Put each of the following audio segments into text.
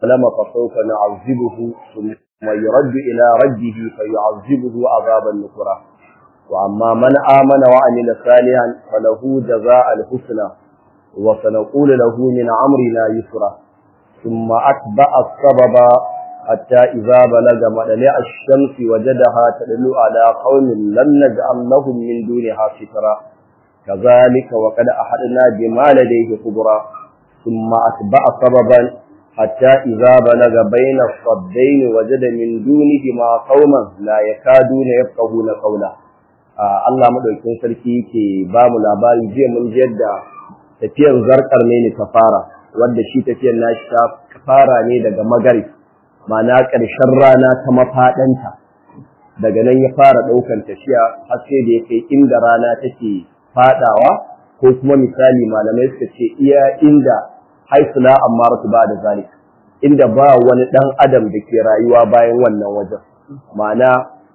ظلم فسوف نعذبه ثم يرد إلى ربه فيعذبه عذابا نكرا وأما من آمن وعمل صالحا فله جزاء الحسنى وسنقول له من أمرنا يسرا ثم أتبع السبب حتى إذا بلغ مطلع الشمس وجدها تدل على قوم لم نجعل لهم من دونها سترا كذلك وقد أحدنا بما لديه خبرا ثم أتبع سببا حتى إذا بلغ بين الصدين وجد من دونهما قوما لا يكادون يفقهون قولا Allah madaukakin sarki ke ba mu labari jiya mun yadda tafiyar zarkar ne ta fara wanda shi tafiyar nashi ta fara ne daga magari ma'ana ƙarshen rana ta mafadanta daga nan ya fara daukan tafiya har sai da yake inda rana take fadawa ko kuma misali malamai suka ce iya inda haisula amaratu ba da zalik inda ba wani dan adam da ke rayuwa bayan wannan wajen ma'ana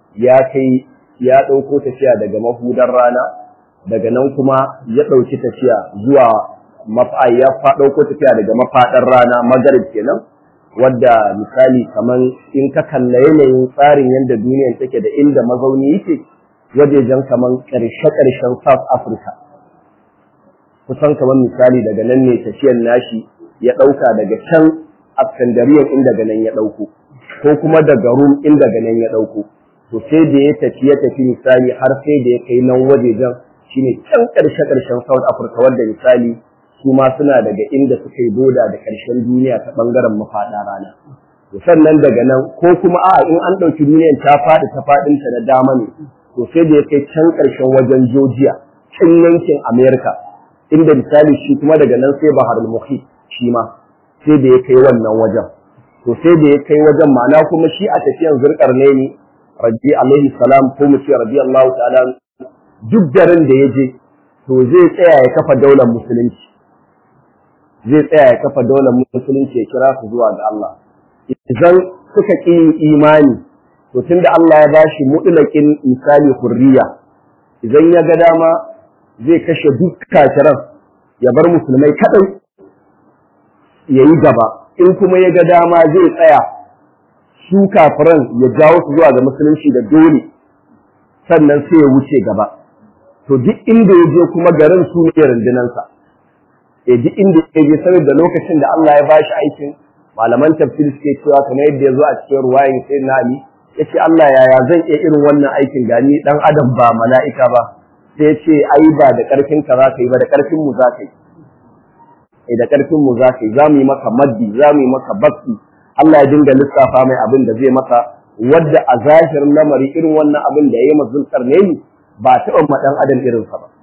ya dauko tafiya daga mahudar rana daga nan kuma ya dauki tafiya zuwa ya dauko tafiya daga mafadar rana magarib kenan wadda misali kaman in ka kalla yanayin tsarin yadda duniyar take da inda mazauni yake wajejen kaman karshen South Africa kusan kaman misali daga nan ne tafiyar nashi ya dauka daga can Iskandariya inda daga nan ya dauko ko kuma daga Rum inda daga nan ya dauko to sai da ya tafi misali har sai da ya kai nan wajejen shine can karshen South Africa wanda misali su ma suna daga inda suka yi boda da karshen duniya ta bangaren mafada rana to sannan daga nan ko kuma in an dauki duniyar ta fadi ta fadin ta na dama ne to sai da ya kai can karshen wajen Georgia can yankin America inda misali shi kuma daga nan sai Bahar al-Muhit shi ma sai da ya kai wannan wajen to sai da ya kai wajen ma'ana kuma shi a tafiyan Zulkarnaini rabbi alaihi salam ko mu ce rabbi Allah ta'ala duk garin da yaje to zai tsaya ya kafa daular musulunci ya kira su zuwa ga Allah idan suka ƙi imani to tunda Allah ya bashi mutlaqin misali hurriya idan ya ga dama zai kashe duk kafiran ya bar musulmai kadai yayi gaba in kuma ya ga dama zai tsaya su kafiran ya jawo su zuwa ga musulunci da dole sannan sai ya wuce gaba to duk inda ya je kuma garin su ne rundunansa duk inda ya je saboda lokacin da Allah ya bashi aikin malaman tafsir suke cewa kamar yadda ya zo a cikin ruwayin sayyidina Ali yace Allah yaya zan iya irin wannan aikin gani dan adam ba mala'ika ba sai yace ai ba da karfin ka zaka yi ba da karfin mu zaka yi da karfin mu zaka yi zamu yi maka maddi zamu yi maka bakki Allah ya dinga lissafa mai abin da zai maka wadda a zahirin lamari irin wannan abin da yayi mazulkar ne ba taɓa madan adam irin sa ba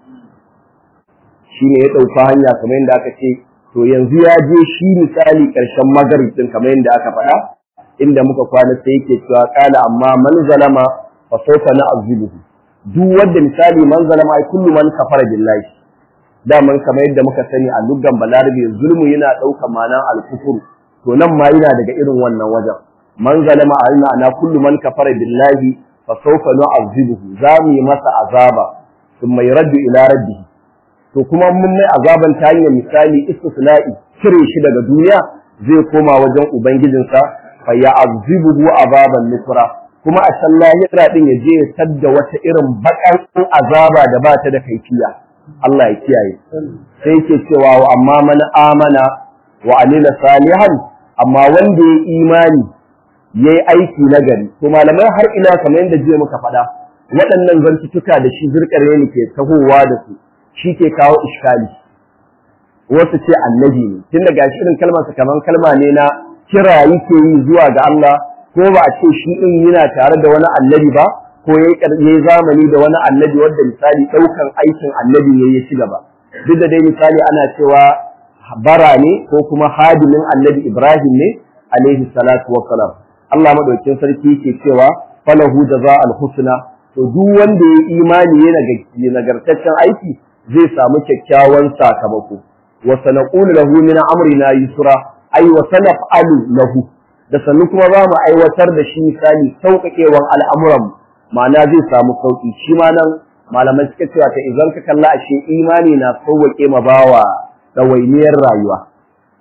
shine ya dauka hanya kamar yadda aka ce to yanzu ya je shi misali karshen magarib din kamar yadda aka faɗa inda muka kwana sai yake cewa qala amma man zalama fa sawfa na'zibuhu duk wanda misali man zalama ai kullu man kafara billahi daman kamar yadda muka sani a luggan balarabe zulmu yana dauka ma'anar al-kufr to nan ma yana daga irin wannan wajen man zalama ana kullu man kafara billahi fa sawfa nu'azzibuhu zamu yi masa azaba thumma yuraddu ila rabbih to kuma mun mai azaban ta hanyar misali istisna'i cire shi daga duniya zai koma wajen ubangijinsa fa ya'azzibuhu azaban nukra kuma a san lahira din ya je ya tadda wata irin bakan azaba da ba ta da kaifiya Allah ya kiyaye sai yake cewa wa amma man amana wa amila salihan amma wanda ya imani yayi aiki nagari to malamai har ina kamar yadda jiya muka faɗa waɗannan zantuka da shi zurkare ne ke tahowa da su shi ke kawo iskali wasu ce annabi ne tun daga shi irin kalmar sa kaman kalma ne na kira yake yi zuwa ga Allah ko ba a ce shi din yana tare da wani annabi ba ko yayi zamani da wani annabi wanda misali daukan aikin annabi ne ya ci gaba duk da dai misali ana cewa bara ne ko kuma hadimin annabi Ibrahim ne alaihi salatu wassalam Allah madaukakin sarki yake cewa falahu jazaa'ul husna to duk wanda ya imani yana nagartaccen aiki zai samu kyakkyawan sakamako wa sanaqulu lahu min amrina yusra ay wa sanaf'alu lahu da sannu kuma za mu aiwatar da shi misali sauƙaƙewan al'amuran ma'ana zai samu sauƙi shi ma nan malamai suka cewa ta idan ka kalla ashe imani na sauƙaƙe ma bawa ɗawainiyar rayuwa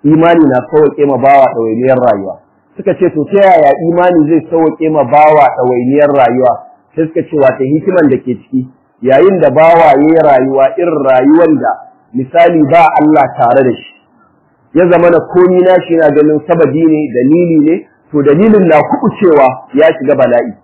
imani na sauke ma bawa ɗawainiyar rayuwa. Suka ce to ta yaya imani zai sauke ma bawa ɗawainiyar rayuwa? Sai suka ce wata hikiman da ke ciki yayin da bawa yayi rayuwa irin rayuwar da misali ba Allah tare da shi, ya zama na komi na shi na ganin sababi ne, dalili ne, to dalilin na kuɓucewa ya shiga bala'i.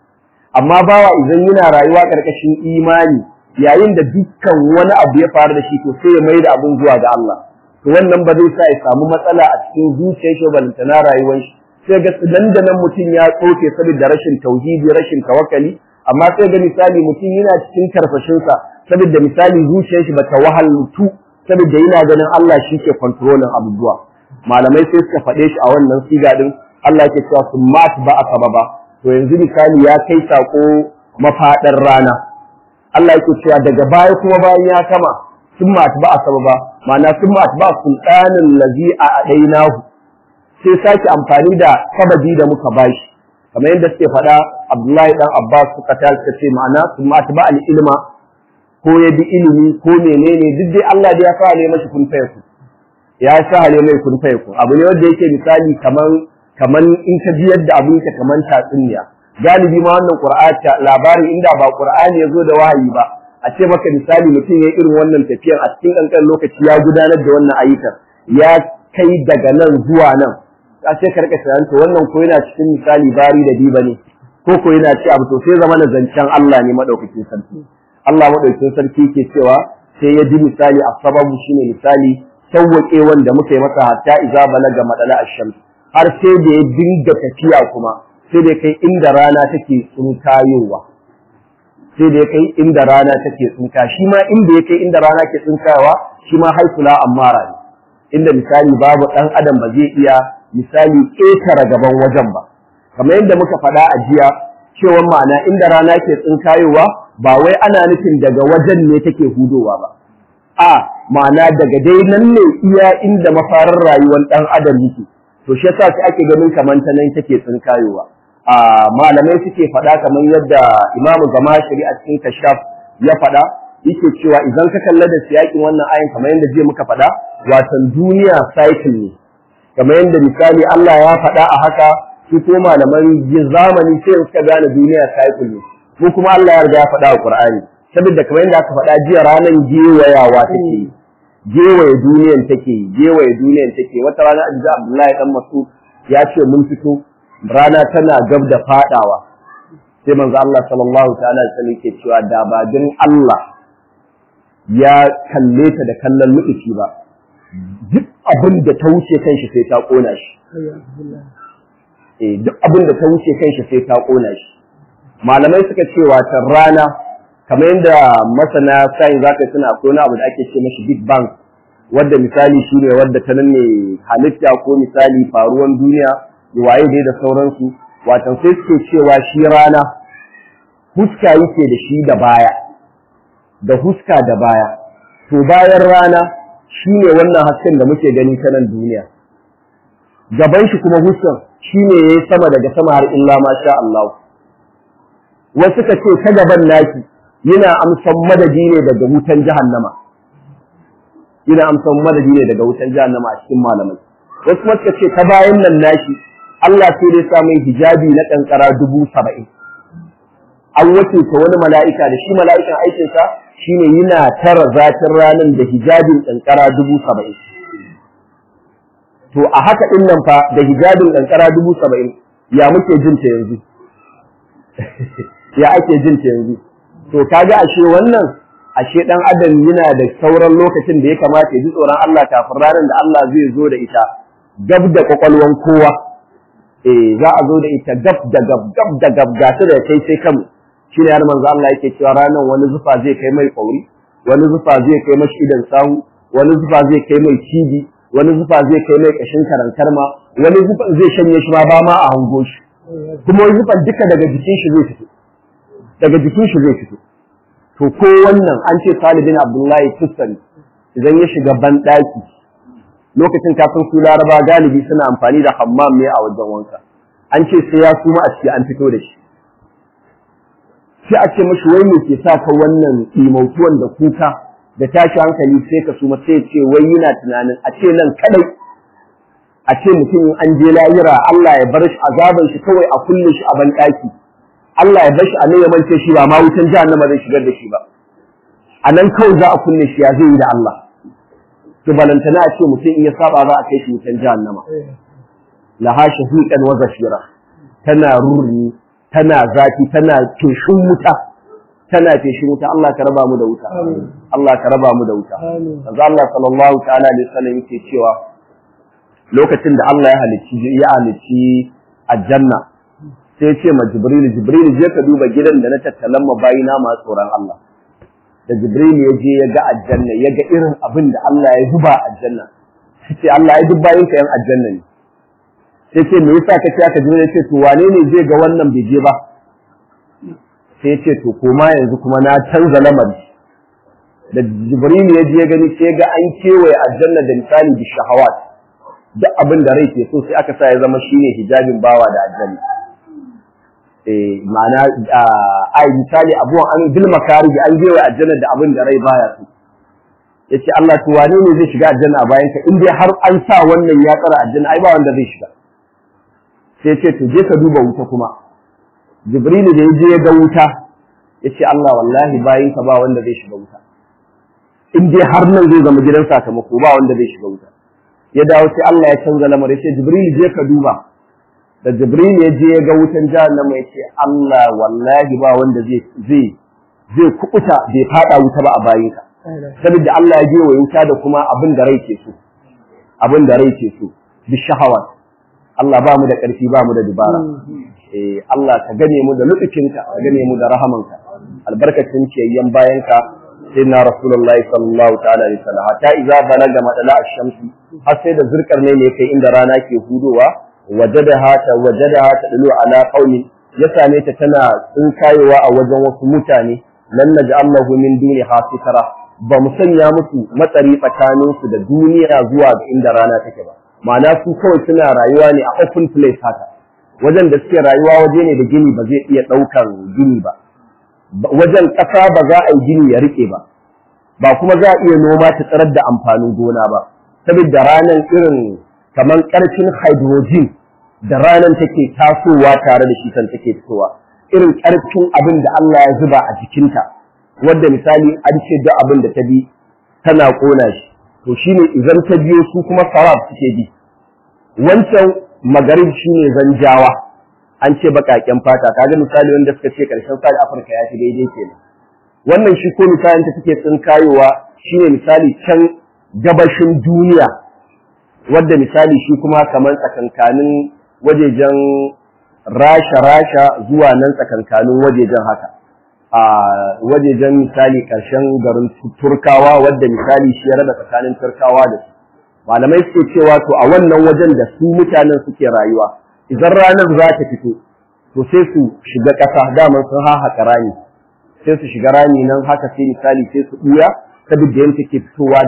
Amma bawa idan yana rayuwa ƙarƙashin imani, yayin da dukkan wani abu ya faru da shi to sai ya mai da abun zuwa ga Allah. To wannan ba zai sa ya samu matsala a cikin zuciyar shi balantana rayuwar shi. Sai ga dandanan mutum ya tsoke saboda rashin tauhidi, rashin tawakkali, amma sai ga misali mutum yana cikin karfashinsa saboda misali zuciyar shi bata wahaltu saboda yana ganin Allah shi ke controlling abubuwa. Malamai sai suka faɗe shi a wannan siga din, Allah yake cewa summat ba a sababa. To yanzu misali ya kai sako mafaɗar rana. Allah yake cewa daga baya kuma bayan ya kama summat ba a sababa, ma'ana summat ba sultanin lazi a adainahu. Sai sake amfani da sababi da muka bashi. Kamar yadda suke faɗa Abdullahi dan Abbas suka ce ma'ana summat ba al-ilma, ko ya bi ilimi ko menene duk dai Allah da ya sa ne mashi kun fayaku. Ya sa ne mai kun fayaku. Abu ne wanda yake misali kaman in ka ji yadda abin ka kaman tatsuniya. Galibi ma wannan Qur'ani labari inda ba Qur'ani ya zo da wahayi ba, a ce maka misali mutum ya irin wannan tafiyar a cikin kankan lokaci ya gudanar da wannan ayyukan, ya kai daga nan zuwa nan. A ce ka rika to wannan ko yana cikin misali bari da diba ne, ko yana ci abu to sai zama na zancen Allah ne madaukakin sarki. Allah madaukakin sarki ke cewa sai ya ji misali a sababu shine misali sauwaƙe wanda muka yi masa hatta iza balaga madala ash-shams, har sai da ya dinga tafiya kuma sai da kai inda rana take tsinkayowa, sai da kai inda rana take tsinka, shi ma inda ya kai inda rana ke tsinkayowa shi ma haifula ammara ne, inda misali babu ɗan adam ba zai iya misali ƙetare gaban wajen ba. Kamar yadda muka faɗa a jiya cewa ma'ana inda rana ke tsinkayowa ba wai ana nufin daga wajen ne take hudowa ba, a ma'ana daga dai nan ne iya inda mafarar rayuwar ɗan adam yake, to shi yasa sai ake ganin kamar ta nan take tsinkayowa. Malamai suke faɗa kamar yadda Imam Gamashiri a cikin Kashaf ya faɗa, yake cewa idan ka kalla da siyakin wannan ayin kamar yadda jiya muka faɗa, watan duniya cycle ne, kamar yadda misali Allah ya faɗa a haka, su ko malaman zamani sai suka gane duniya cycle ne, ko kuma Allah ya riga ya faɗa a Qur'ani, saboda kamar yadda aka faɗa jiya ranar gewayawa take, gewaye duniyan take. Wata rana Abdullahi dan Mas'ud ya ce mun fito rana tana gab da fadawa, sai manzo Allah sallallahu ta'ala alaihi wasallam ke cewa da ba din Allah ya kalle ta da kallon lutufi ba, duk abin da ta wuce kanshi sai ta kona shi. Duk abin da ta wuce kanshi sai ta kona shi. Malamai suka ce wata rana kamar yadda masana sai zaka tuna akwai wani abu da ake ce mashi Big Bang, wadda misali shine wadda ta nan ne halitta ko misali faruwan duniya waye dai da sauransu, watan sai suke cewa shi rana huska yake da shi da baya, da huska da baya, to bayan rana shine wannan hasken da muke gani ta nan duniya, gaban shi kuma huskan shine yayi sama daga sama har illa ma sha Allah. Wasu ka ce ta gaban naki yana amsan madadi ne daga wutan jahannama, yana amsan madadi ne daga wutan jahannama a cikin malamai. Wasu kuma suka ce ta bayan nan nashi Allah sai dai sa mai hijabi na kankara 70,000. An wakilta wani mala'ika da shi mala'ikan aikinsa shine yana tara zatin ranar da hijabin kankara 70,000. To a haka din nan fa da hijabin kankara 70,000 ya muke jin ta yanzu? Ya ake jin ta yanzu? To kaga ashe wannan ashe dan adam yana da sauran lokacin da ya kamata ya ji tsoron Allah kafin ranar da Allah zai zo da ita gab da kwakwalwan kowa. Za a zo da ita gab da gab ga ta da kai sai kanmu. Shi ne har manzo Allah yake cewa ranar wani zufa zai kai mai kauri, wani zufa zai kai mashi idan sahu, wani zufa zai kai mai cibi, wani zufa zai kai mai kashin karantar ma, wani zufa zai shanye shi ba ma a hango shi. Kuma wani zufa duka daga jikin shi zai fito. Daga jikin shi zai fito. To ko wannan an ce Salih bin Abdullahi Tustani idan ya shiga ban daki lokacin kafin su Laraba galibi suna amfani da hammam ne a wajen wanka. An ce sai ya suma a ciki an fito da shi. Sai a ce mashi wai me ke sa ka wannan imautuwan da kuka da tashi hankali sai ka suma sai ce wai yana tunanin a ce nan kadai a ce mutum an je lahira Allah ya bar shi azaban shi kawai a kulle shi a ban daki Allah ya bar shi a nan ya mance shi ba ma wutan jahannama zai shigar da shi ba a nan kawai za a kulle shi ya zai yi da Allah to balantana a ce mutum in ya saba za a kai shi wutan jahannama laha shahiqan wa zafira tana rurri tana zafi tana feshin wuta Allah ka raba mu da wuta Allah ka raba mu da wuta manzo Allah sallallahu ta'ala alaihi wasallam yake cewa lokacin da Allah ya halicci aljanna sai ya ce ma Jibril je ka duba gidan da na tattalan ma bayina masu tsoron Allah da Jibril ya je ya ga aljanna ya ga irin abin da Allah ya zuba aljanna sai Allah ya duk bayin ka yan aljanna ne sai ce me yasa kace aka Jibril ya ce to wane ne zai ga wannan bai je ba sai ce to koma yanzu kuma na canza lamari da Jibril ya je gani sai ga an kewaye aljanna da misali bi shahawat duk abin da rai ke so sai aka sa ya zama shine hijabin bawa da aljanna ma'ana ai misali abuwan an bil makari an kewaye aljanna da abin da rai baya so yace Allah to wane ne zai shiga aljanna a bayan ka in dai har an sa wannan ya tsara aljanna ai ba wanda zai shiga sai ce to je ka duba wuta kuma Jibrilu da ya je ya ga wuta ya ce Allah wallahi bayin ka ba wanda zai shiga wuta in dai har nan zai zama gidan sakamako ba wanda zai shiga wuta ya dawo sai Allah ya canza lamarin ya ce Jibrilu je ka duba da Jibrilu ya je ya ga wutan jahannama ya ce Allah wallahi ba wanda zai kubuta bai fada wuta ba a bayin ka saboda Allah ya je wa wuta da kuma abin da rai ke so bi shahawat Allah ba mu da ƙarfi ba mu da dubara Allah ka gane mu da lutufinka ka gane mu da rahamanka albarkacin ciyayyen bayanka sayyidina rasulullahi sallallahu ta'ala alaihi wasallam hatta idza balaga madala ash-shamsi har sai da zurkar ne kai inda rana ke hudowa wajadaha tadlu ala qaumi ya same ta tana tsinkayewa a wajen wasu mutane lan naj'alahu min duni hasitara ba mu sanya musu matsari tsakanin su da duniya zuwa ga inda rana take ba ma'ana su kawai suna rayuwa ne a open place haka wajen da suke rayuwa waje ne da gini ba zai iya ɗaukar gini ba wajen ƙasa ba za a yi gini ya riƙe ba kuma za a iya noma ta tsarar da amfanin gona ba saboda ranar irin kamar ƙarfin hydrogen da ranar take tasowa tare da shi kan take fitowa irin ƙarfin abin da Allah ya zuba a jikinta wanda misali an ce duk abin da ta bi tana ƙona shi to shine idan ta biyo su kuma sarab suke bi wancan magarib shine zanjawa an ce bakaken fata kaga misali wanda suka ce karshen sa Afirka ya fi daidai kenan wannan shi ko misalin ta take tsinkayowa shine misali can gabashin duniya wanda misali shi kuma kamar tsakankanin wajejen rasha zuwa nan tsakankanin wajejen haka a wajejen misali karshen garin Turkawa wanda misali shi ya raba tsakanin Turkawa da su malamai suke cewa to a wannan wajen da su mutanen suke rayuwa idan ranar za ta fito to sai su shiga ƙasa daman sun haƙa rami sai su shiga rami nan haka sai misali sai su ɓuya saboda yadda take fitowa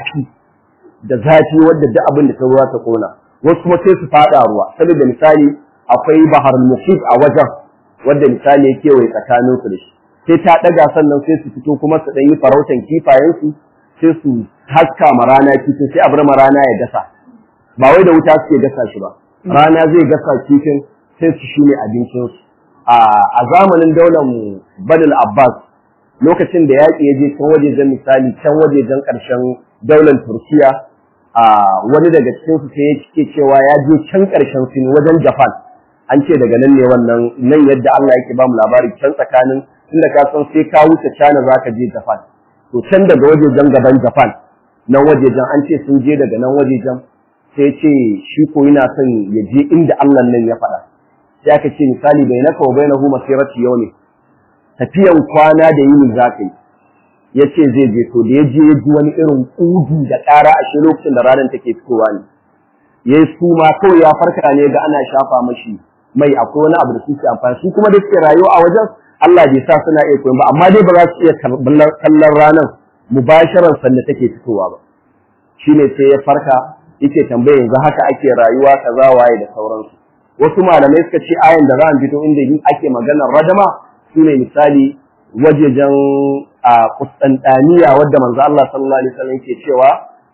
da zafi wadda duk abin da ta ruwa ta kona wasu kuma sai su faɗa ruwa saboda misali akwai bahar muhit a wajen wadda misali ya kewaye tsakanin su da shi sai ta ɗaga sannan sai su fito kuma su ɗan yi farautan kifayensu sai su haska ma rana kifin sai a bar ma rana ya gasa ba wai da wuta suke gasa shi ba rana zai gasa kifin sai su shine abincin su a zamanin daular Banul Abbas lokacin da yaƙi ya je can wajejen misali can wajejen ƙarshen daular Turkiya wani daga cikin su sai yake cewa ya je can ƙarshen Sin wajen Japan an ce daga nan ne wannan nan yadda Allah yake ba mu labari can tsakanin inda ka san sai ka wuce China zaka je Japan to can daga wajejen gaban Japan nan wajejen an ce sun je daga nan wajejen sai ce shi ko yana son ya je inda Allah nan ya faɗa sai aka ce misali bainaka wa bainahu masiratu yawmi tafiyan kwana da yini zaka yi yace zai je to da ya je ya ji wani irin kudu da ƙara a shi lokacin da ranar take fitowa ne yayi su ma kawai ya farka ne ga ana shafa mashi mai akwai wani abu da suke amfani su kuma da suke rayuwa a wajen Allah bai sa suna iya koyon ba amma dai ba za su iya kallon ranar mubasharan sanda take fitowa ba shine sai ya farka yake tambaye yanzu haka ake rayuwa kaza waye da sauransu wasu malamai suka ce ayan da za a fito inda ake maganar radama shine misali wajejen Qustantaniya wadda manzo Allah sallallahu alaihi wasallam yake cewa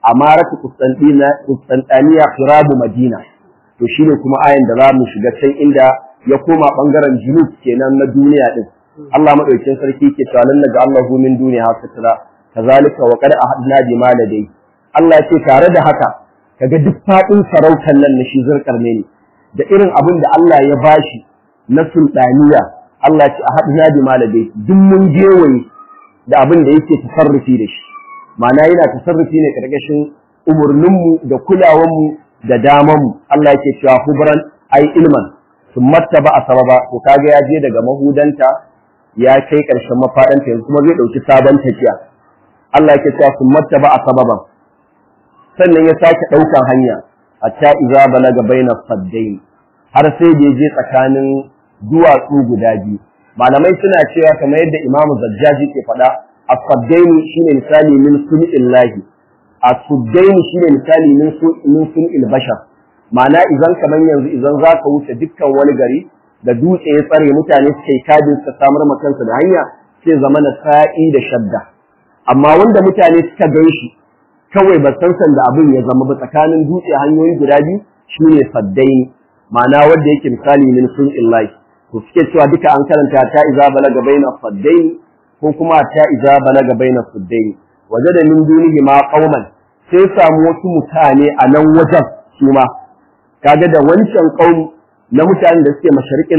amaratu Qustantiniya khirabu Madina. To shine kuma ayan da za mu shiga can inda ya koma bangaren junub kenan na duniya din. Allah madaukakin sarki ke cewa lan naga Allahu min duniya hasira kazalika wa qad ahadna bi maladai. Allah ce tare da haka kaga duk fadin sarautar nan na shi Zulkarnaini ne da irin abin da Allah ya bashi na sultaniya. Allah ce ahadna bi maladai duk mun gewaye da abin da yake tasarrufi da shi. Ma'ana yana tasarrufi ne karkashin umurninmu da kulawanmu da damanmu. Allah yake cewa hubran ai ilman summatta ba sababa to kaga ya je daga mahudanta ya kai karshen mafadanta yanzu kuma zai dauki sabon tafiya. Allah yake cewa summatta ba sababan sannan ya sake daukan hanya hatta iza balaga baina saddain har sai da je tsakanin duwatsu guda biyu. Malamai suna cewa kamar yadda Imam Zajjaji ke faɗa as-saddain shine misali min sunillahi as-saddain shine misali min sunil bashar. Ma'ana idan kaman yanzu idan zaka wuce dukkan wani gari da dutse ya tsare mutane suke kadin su samar ma kansu da hanya sai zamana sa'i da shadda. Amma wanda mutane suka ganshi kawai ba san da abin ya zama ba tsakanin dutse hanyoyi guda biyu shine saddain. Ma'ana wanda yake misali min sunillahi to suke cewa duka an karanta ta iza balaga baina saddain ko kuma ta iza balaga baina saddain. Wajada min dunihi ma qauman sai samu wasu mutane a nan wajen su ma kaga da wancan kauli na mutanen da suke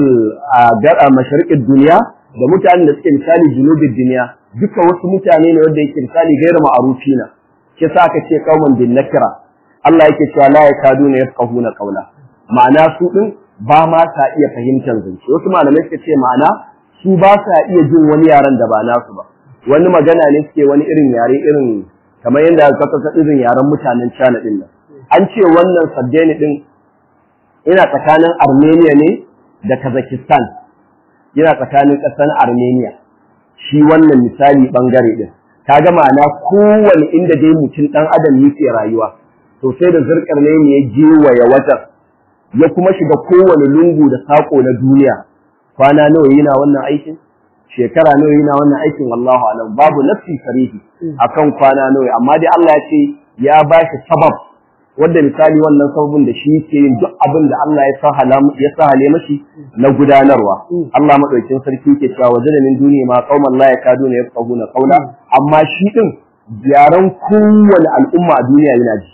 mashariqin duniya da mutanen da suke misali junubin duniya duka wasu mutane ne wanda yake misali gairu ma'arufina ke sa aka ce qauman bin nakira. Allah yake cewa la yakaduna yafqahuna qawla ma'ana su din ba ma sa iya fahimtar zance. Wasu malamai suka ce ma'ana su ba sa iya jin wani yaren da ba nasu ba, wani magana ne suke wani irin yare irin kamar yadda aka kasa irin yaren mutanen China din nan. An ce wannan Saddaini din yana tsakanin Armenia ne da Kazakhstan, yana tsakanin ƙasar Armenia shi wannan misali bangare din. Kaga ma'ana kowane inda dai mutum dan adam yake rayuwa to sai da Zulkarnaini ya je waya wajen ya kuma shiga kowane lungu da sako na duniya. Kwana nawa yana wannan aikin, shekara nawa yana wannan aikin, wallahu alam, babu nafsi sarihi akan kwana nawa, amma dai Allah ya ce ya ba shi sabab wanda misali wannan sababin da shi yake yin duk abin da Allah ya sahale mashi na gudanarwa. Allah madaukakin sarki yake cewa wajada min duni ma qauman la yakaduna yafqahuna qawla, amma shi din yaran kowane al'umma a duniya yana ji.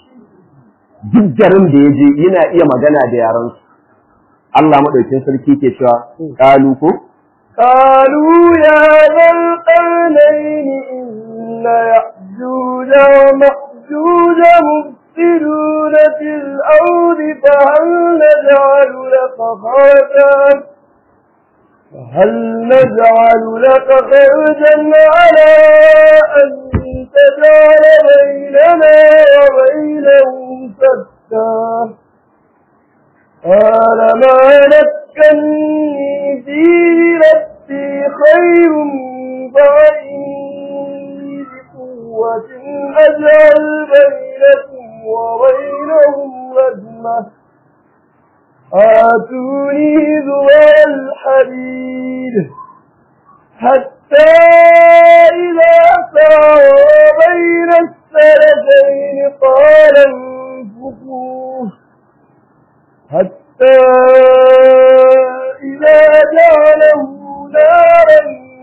Duk garin da ya je yana iya magana da yaran su. Allah madaukakin sarki ke cewa qalu ko qalu ya zal qarnayn inna ya'juj wa ma'juj mufsiduna fil ardi fa hal naj'alu laka kharjan ala an taj'ala baynana wa baynahum sadda قال ما مكنني فيه ربي خير فأعيني بقوة أجعل بينكم وبينهم ردمة آتوني ذرى الحديد حتى إذا ساوى بين السلفين قال انفخوه حتى إذا جعله نارا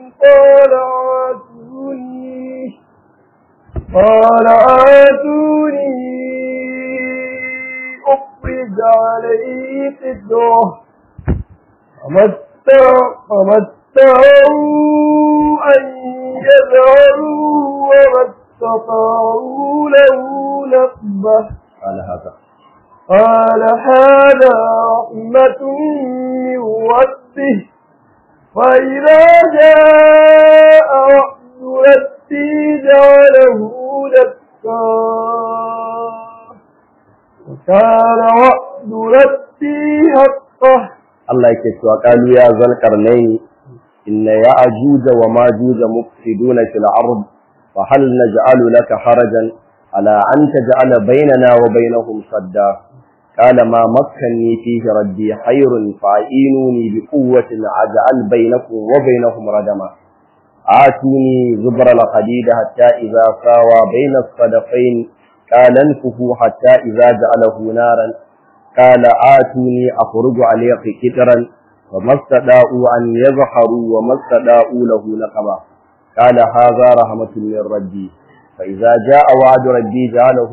قال آتوني أفرج عليه قدره فمتعوا أن يذعروا وما استطاعوا له نقبه. قال هذا رحمة من ربه فإذا جاء وعد ربي جعله دكا وكان وعد ربي حقا. Allah yake cewa qalu ya zal qarnayn inna ya'juj wa majuj mufsiduna fil ard fa hal naj'alu laka harajan ala an taj'ala baynana wa baynahum sadda qala ma makkanni fihi rabbi khayrun fa'inuni bi quwwatin aj'al baynakum wa baynahum radama atuni zubra al hadid hatta idha sawa bayna as-sadafayn قال انفه حتى إذا جعله نارا قال آتوني أخرج عليه كترا وما استطاعوا أن يظهروا وما استطاعوا له نقبا قال هذا رحمة من ربي فإذا جاء وعد ربي جعله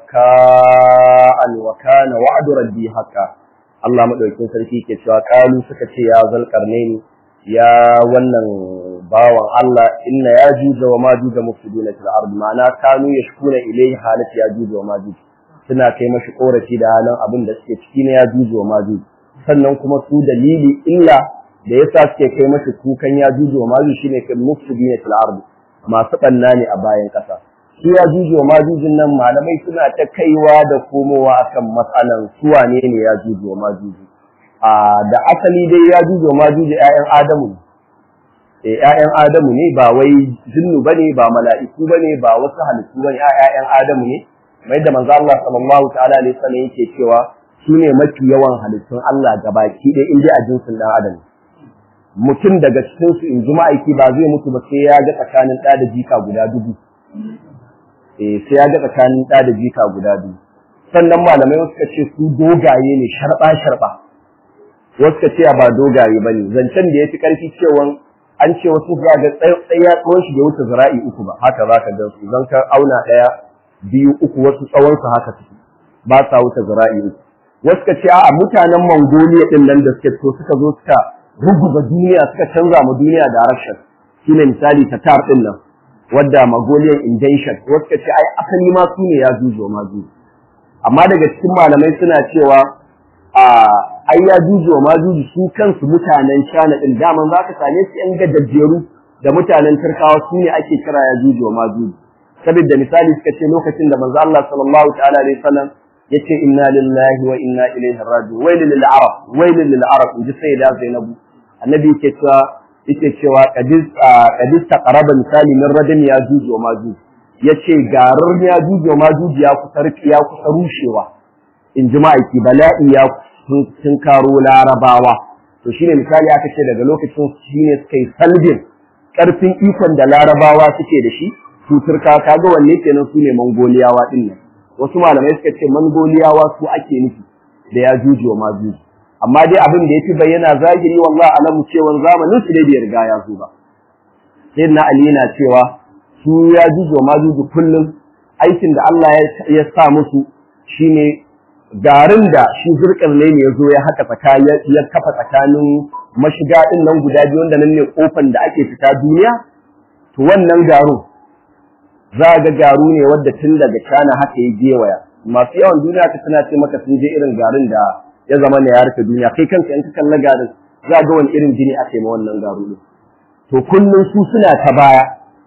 دكاء وكان وعد ربي حقا Allah madaukakin sarki ke cewa kalu suka ce ya zalqarnaini ya wannan bawan Allah inna yajuja wa majuja mufsiduna fil ard ma'ana kanu yashkuna ilayhi halati yajuja wa majuj suna kai mashi korafi da halin abin da suke ciki na yajuja wa majuj sannan kuma su dalili illa da yasa suke kai mashi kukan yajuja wa majuj shine kan mufsiduna fil ard masu banna ne a bayan kasa shi yajuja wa majujin nan malamai suna ta kaiwa da komowa akan matsalan su wane ne yajuja wa majuj da asali dai yajuja wa majuj ƴaƴan Adamu ƴaƴan Adamu ne ba wai jinnu bane ba mala'iku bane ba wasu halittu bane ƴaƴan Adamu ne mai da manzo Allah sallallahu ta'ala alaihi wasallam yake cewa sune mafi yawan halittun Allah gabaki dai inda a jinsin dan Adam mutum daga cikin su in juma'aiki ba zai mutu ba sai ya ga tsakanin da da jika guda dubu sai ya ga tsakanin da da jika guda dubu sannan malamai suka ce su dogaye ne sharba wasu ka ce ba dogaye bane zancen da yafi karfi cewa an ce wasu za ga tsaya tsawon shi da wuce zira'i uku ba haka zaka ga su zan ka auna daya biyu uku wasu tsawon su haka suke ba sa wuce zira'i uku wasu ka ce a mutanen Mongolia din nan da suke to suka zo suka rubuta duniya suka canza mu duniya direction shine misali Tatar din nan wadda Mongolian invasion wasu ka ce ai asali ma su ne ya jujo ma jujo amma daga cikin malamai suna cewa ai ya juju ma juju su kansu mutanen China din daman zaka same su yan gadajjeru da mutanen Turkawa su ne ake kira ya juju ma juju saboda misali suka ce lokacin da manzo Allah sallallahu ta'ala alaihi wasallam yace inna lillahi wa inna ilaihi raji'un wailul lil arab inji sayyida Zainabu annabi yake cewa qadis taqaraba misali min radin ya juju ma juju yace garar ya juju ma juju ya kusa rushewa in jima'iki bala'i ya sun karo larabawa to shine misali aka ce daga lokacin shine suka yi salbin karfin ikon da larabawa suke da shi su turka kaga wanne kenan su ne mongoliyawa din nan wasu malamai suka ce mongoliyawa su ake nufi da ya juju wa majuju amma dai abin da yafi bayyana zahiri wallahi alamu cewa zamanin su dai bai riga ya zo ba sayyidina ali yana cewa su ya juju wa majuju kullum aikin da Allah ya sa musu shine garin da shi zurkar ne ya zo ya haka ya kafa tsakanin mashiga din nan guda biyu wanda nan ne kofan da ake fita duniya to wannan garu za ga garu ne wanda tun daga China haka ya gewaya masu yawan duniya ta tana ce maka sun je irin garin da ya zama ne ya rufe duniya kai kanka in ka kalla garin za ga wani irin jini ake ma wannan garu din to kullun su suna ta baya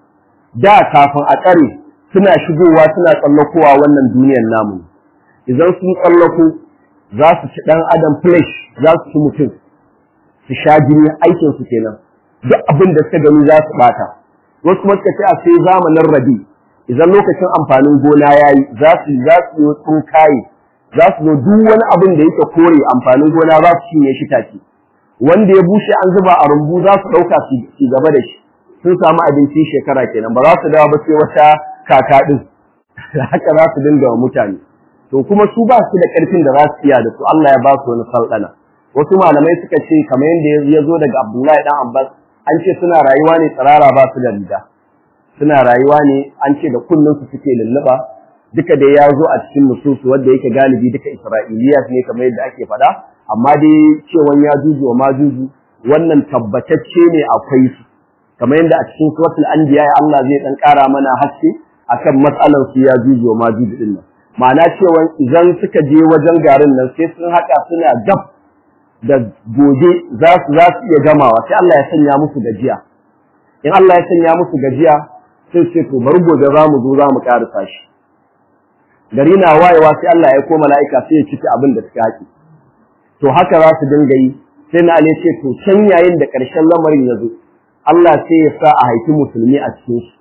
da kafin a kare suna shigowa suna tsallakowa wannan duniyar namu idan sun tsallako za su ci dan adam flesh za su ci mutum su sha jini aikin su kenan duk abin da suka gani za su bata wasu kuma suka ce a sai zamanin rabi idan lokacin amfanin gona yayi za su yi tsinkaye za su zo duk wani abin da yake kore amfanin gona za su cinye shi take wanda ya bushe an zuba a rumbu za su dauka su gaba da shi sun samu abinci shekara kenan ba za su dawo ba sai wata kaka din haka za su dinga wa mutane to kuma su ba su da karfin da za su iya da su Allah ya ba su wani sultana wasu malamai suka ce kamar yadda ya zo daga Abdullahi dan Abbas an ce suna rayuwa ne tsarara ba su da riga suna rayuwa ne an ce da kullun su suke lulluba duka da ya zo a cikin nususu wanda yake galibi duka Isra'iliya ne kamar yadda ake faɗa amma dai cewan ya juju wa majuju wannan tabbatacce ne akwai su kamar yadda a cikin suratul anbiya Allah zai dan ƙara mana haske akan matsalar su ya juju wa majuju din nan ma'ana cewa idan suka je wajen garin nan sai sun haƙa suna gab da gobe za su iya gamawa sai Allah ya sanya musu gajiya in Allah ya sanya musu gajiya sai to bari gobe za mu zo za mu ƙarasa shi gari na wayewa sai Allah ya koma mala'ika sai ya cike abin da suka haƙi to haka za su dinga yi sai na Ali ce to can yayin da ƙarshen lamarin ya zo Allah sai ya sa a haifi musulmi a cikin su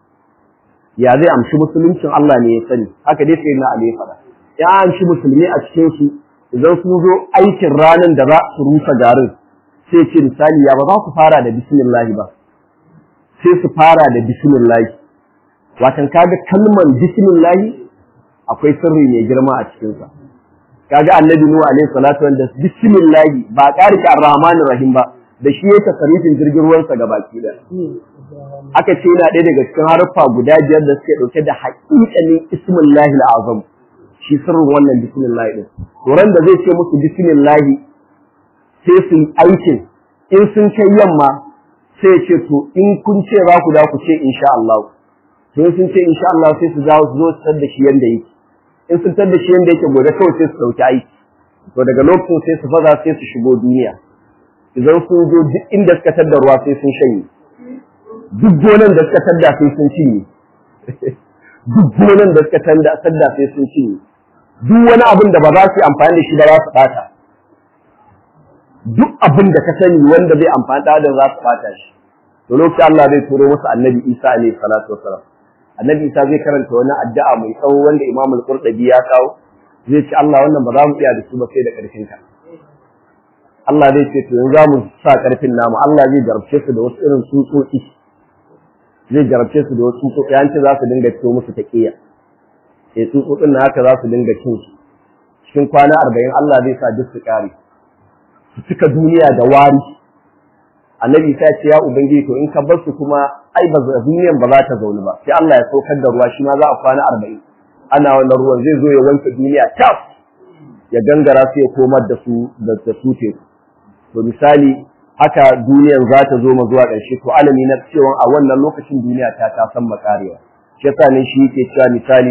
ya zai amshi musuluncin Allah ne ya sani haka dai sai na Ali ya faɗa ya amshi musulmi a cikin su idan sun zo aikin ranan da za su rusa garin sai ce misali ya ba za ku fara da bismillah ba sai su fara da bismillah watan kaga kalmar bismillah akwai sirri mai girma a cikin sa kaga annabi nuhu alaihi salatu wanda bismillah ba karika arrahmanir rahim ba da shi yake sarifin jirgin ruwan sa gabaki da aka ce yana ɗaya daga cikin haruffa guda biyar da suke dauke da haƙiƙanin ismullahil azam shi sirrin wannan bismillah din to ran da zai ce musu bismillah sai su aikin in sun kai yamma sai ya ce to in kun ce za ku da ku ce insha Allah to in sun ce insha Allah sai su dawo su zo su tar da shi yanda yake in sun tar da shi yanda yake gobe kawai sai su dauki aiki to daga lokacin sai su faza sai su shigo duniya idan sun zo duk inda suka tar da ruwa sai sun shanye duk gonan da suka tar da sai sun cinye duk gonan da suka tar da sai sun cinye duk wani abin da ba za su yi amfani da shi ba za su bata duk abin da ka sani wanda zai amfani da za su bata shi to lokacin Allah zai turo musu annabi Isa alaihi salatu wassalam annabi Isa zai karanta wani addu'a mai tsawo wanda Imam al-Qurtubi ya kawo zai ce Allah wannan ba za mu iya da su ba sai da karfin ka Allah zai ce to yanzu za mu sa karfin namu Allah zai jarabce su da wasu irin tsutsotsi zai jarabce su da wasu tsutsotsi an ce za su dinga ciwo musu taqiya sai tsutsotsin na haka za su dinga cin su cikin kwana 40 Allah zai sa duk su kare su cika duniya da wari annabi sai ce ya ubangiji to in ka bar su kuma ai ba duniyan ba za ta zauna ba sai Allah ya saukar da ruwa shi ma za a kwana 40 ana wannan ruwan zai zo ya wanke duniya tas ya gangara sai ya komar da su da su teku to misali haka duniyan za ta zo zuwa ƙarshe to alami na cewa a wannan lokacin duniya ta san makarewa shi yasa ne shi yake cewa misali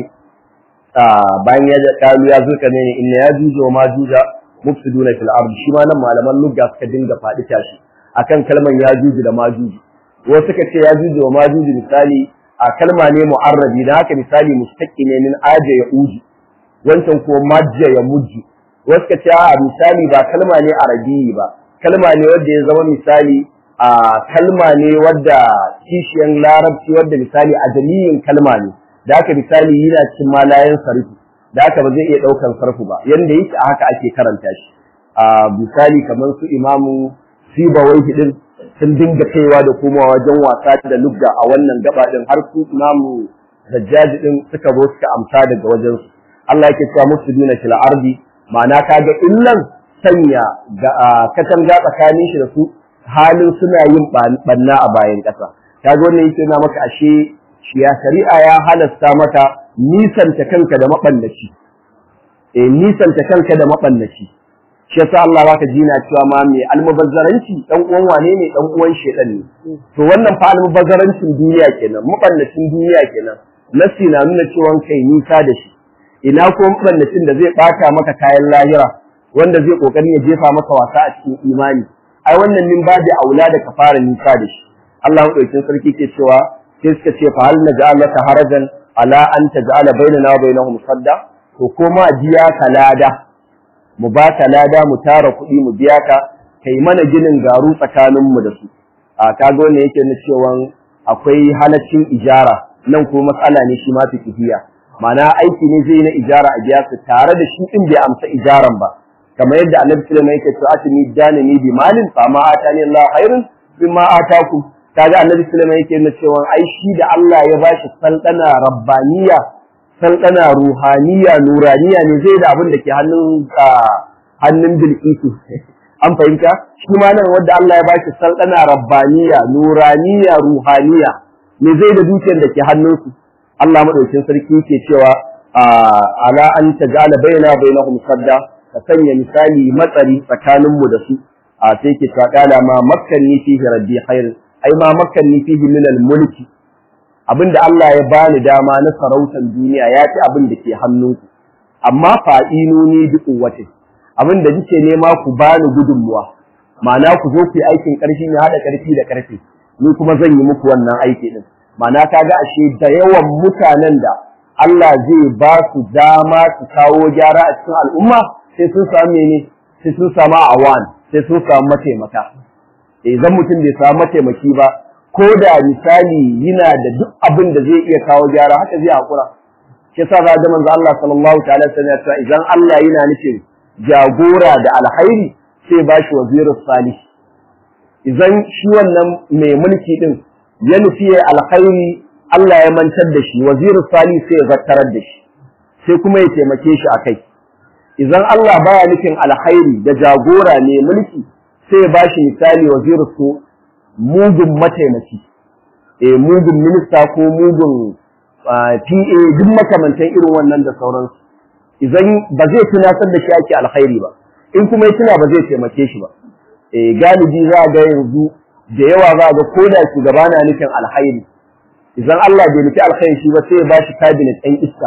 bayan ya kalu ya zuka ne inna ya juju wa ma juja mufsiduna fil ard shi ma nan malaman lugha suka dinga faɗi tashi akan kalman ya juju da ma juju wasu suka ce ya juju wa ma juju misali a kalma ne mu'arrabi da haka misali mustaqi ne min aja ya uji wancan ko majja ya mujji wasu suka ce a misali ba kalma ne arabi ba kalma ne wanda ya zama misali a kalma ne wadda kishiyan larabci wadda misali ajaliyin kalma ne da haka misali yana cikin malayan sarfi da haka ba zai iya daukan sarfu ba yanda yake a haka ake karanta shi a misali kamar su imamu sibawai din sun dinga kaiwa da komawa wajen wasa da lugga a wannan gaba din har su imamu zajjaji din suka zo suka amsa daga wajen su Allah yake cewa mufsiduna fil ardi ma'ana kaga illan sanya katanga tsakanin shi da su halin suna yin banna a bayan kasa kaga wannan yake na maka ashe shi ya shari'a ya halasta maka nisanta kanka da maballaci nisanta kanka da maballaci shi yasa Allah baka ji na cewa ma mai almubazzaranci dan uwan wane ne dan uwan shedan ne to wannan fa almubazzarancin duniya kenan maballacin duniya kenan nasi na nuna cewa kai nisa da shi ina ko maballacin da zai bata maka kayan lahira wanda zai kokari ya jefa maka wasa a cikin imani ai wannan min babu aula da kafara nisa da shi Allah madaukakin sarki ke cewa sai suka ce fa hal naj'al laka harajan ala an taj'ala bainana wa bainahum sadda to koma biya ka lada mu ba ka lada mu tara kuɗi mu biya ka kai mana ginin garu tsakanin mu da su a kaga wannan yake na cewa akwai halaccin ijara nan ko matsala ne shi ma fiqhiya ma'ana aiki ne zai na ijara a biya su tare da shi din bai amsa ijaran ba kamar yadda Annabi sallallahu alaihi wasallam yake cewa atini danani bi malin fa ma atani Allah khairun bima atakum kaga Annabi sallallahu alaihi wasallam yake na cewa ai shi da Allah ya bashi saldana rabbaniya saldana ruhaniya nuraniya ne zai da abin da ke hannun Bilqisu an fahimta shi ma nan wanda Allah ya bashi saldana rabbaniya nuraniya ruhaniya ne zai da dukiyar da ke hannunsu Allah madaukakin sarki yake cewa ala an tajala bainahum sadda ka sanya misali matsari tsakaninmu da su sai ke tsakala ma makkanni fihi rabbi khair ai ma makkanni fihi min al-mulki abinda Allah ya bani dama na sarautar duniya ya ci abin da ke hannunku amma fa'inuni bi quwwati abinda kike nema ku bani gudunmuwa ma'ana ku zo ku yi aikin karfi ne hada karfi da karfi ni kuma zan yi muku wannan aiki din ma'ana kaga ashe da yawan mutanen da Allah zai ba su dama su kawo gyara a cikin al'umma sai sun samu ne sai sun samu awan sai sun samu mataimaka idan mutum bai samu mataimaki ba ko da misali yana da duk abin da zai iya kawo gyara haka zai hakura shi yasa ga manzo Allah sallallahu ta'ala alaihi wasallam idan Allah yana nufin jagora da alkhairi sai ba shi wazirus salih idan shi wannan mai mulki din ya nufi alkhairi Allah ya mantar da shi wazirus salih sai ya zattarar da shi sai kuma ya taimake shi akai idan Allah baya nufin alkhairi da jagora ne mulki sai ya bashi misali wazirin su mugun mataimaki mugun minista ko mugun PA duk makamantan irin wannan da sauransu idan ba zai tunatar da shi ake alkhairi ba in kuma ya tuna ba zai taimake shi ba galibi za ga yanzu da yawa za ga koda shugaba na nufin alkhairi idan Allah bai nufi alkhairi shi ba sai ya bashi cabinet ɗin iska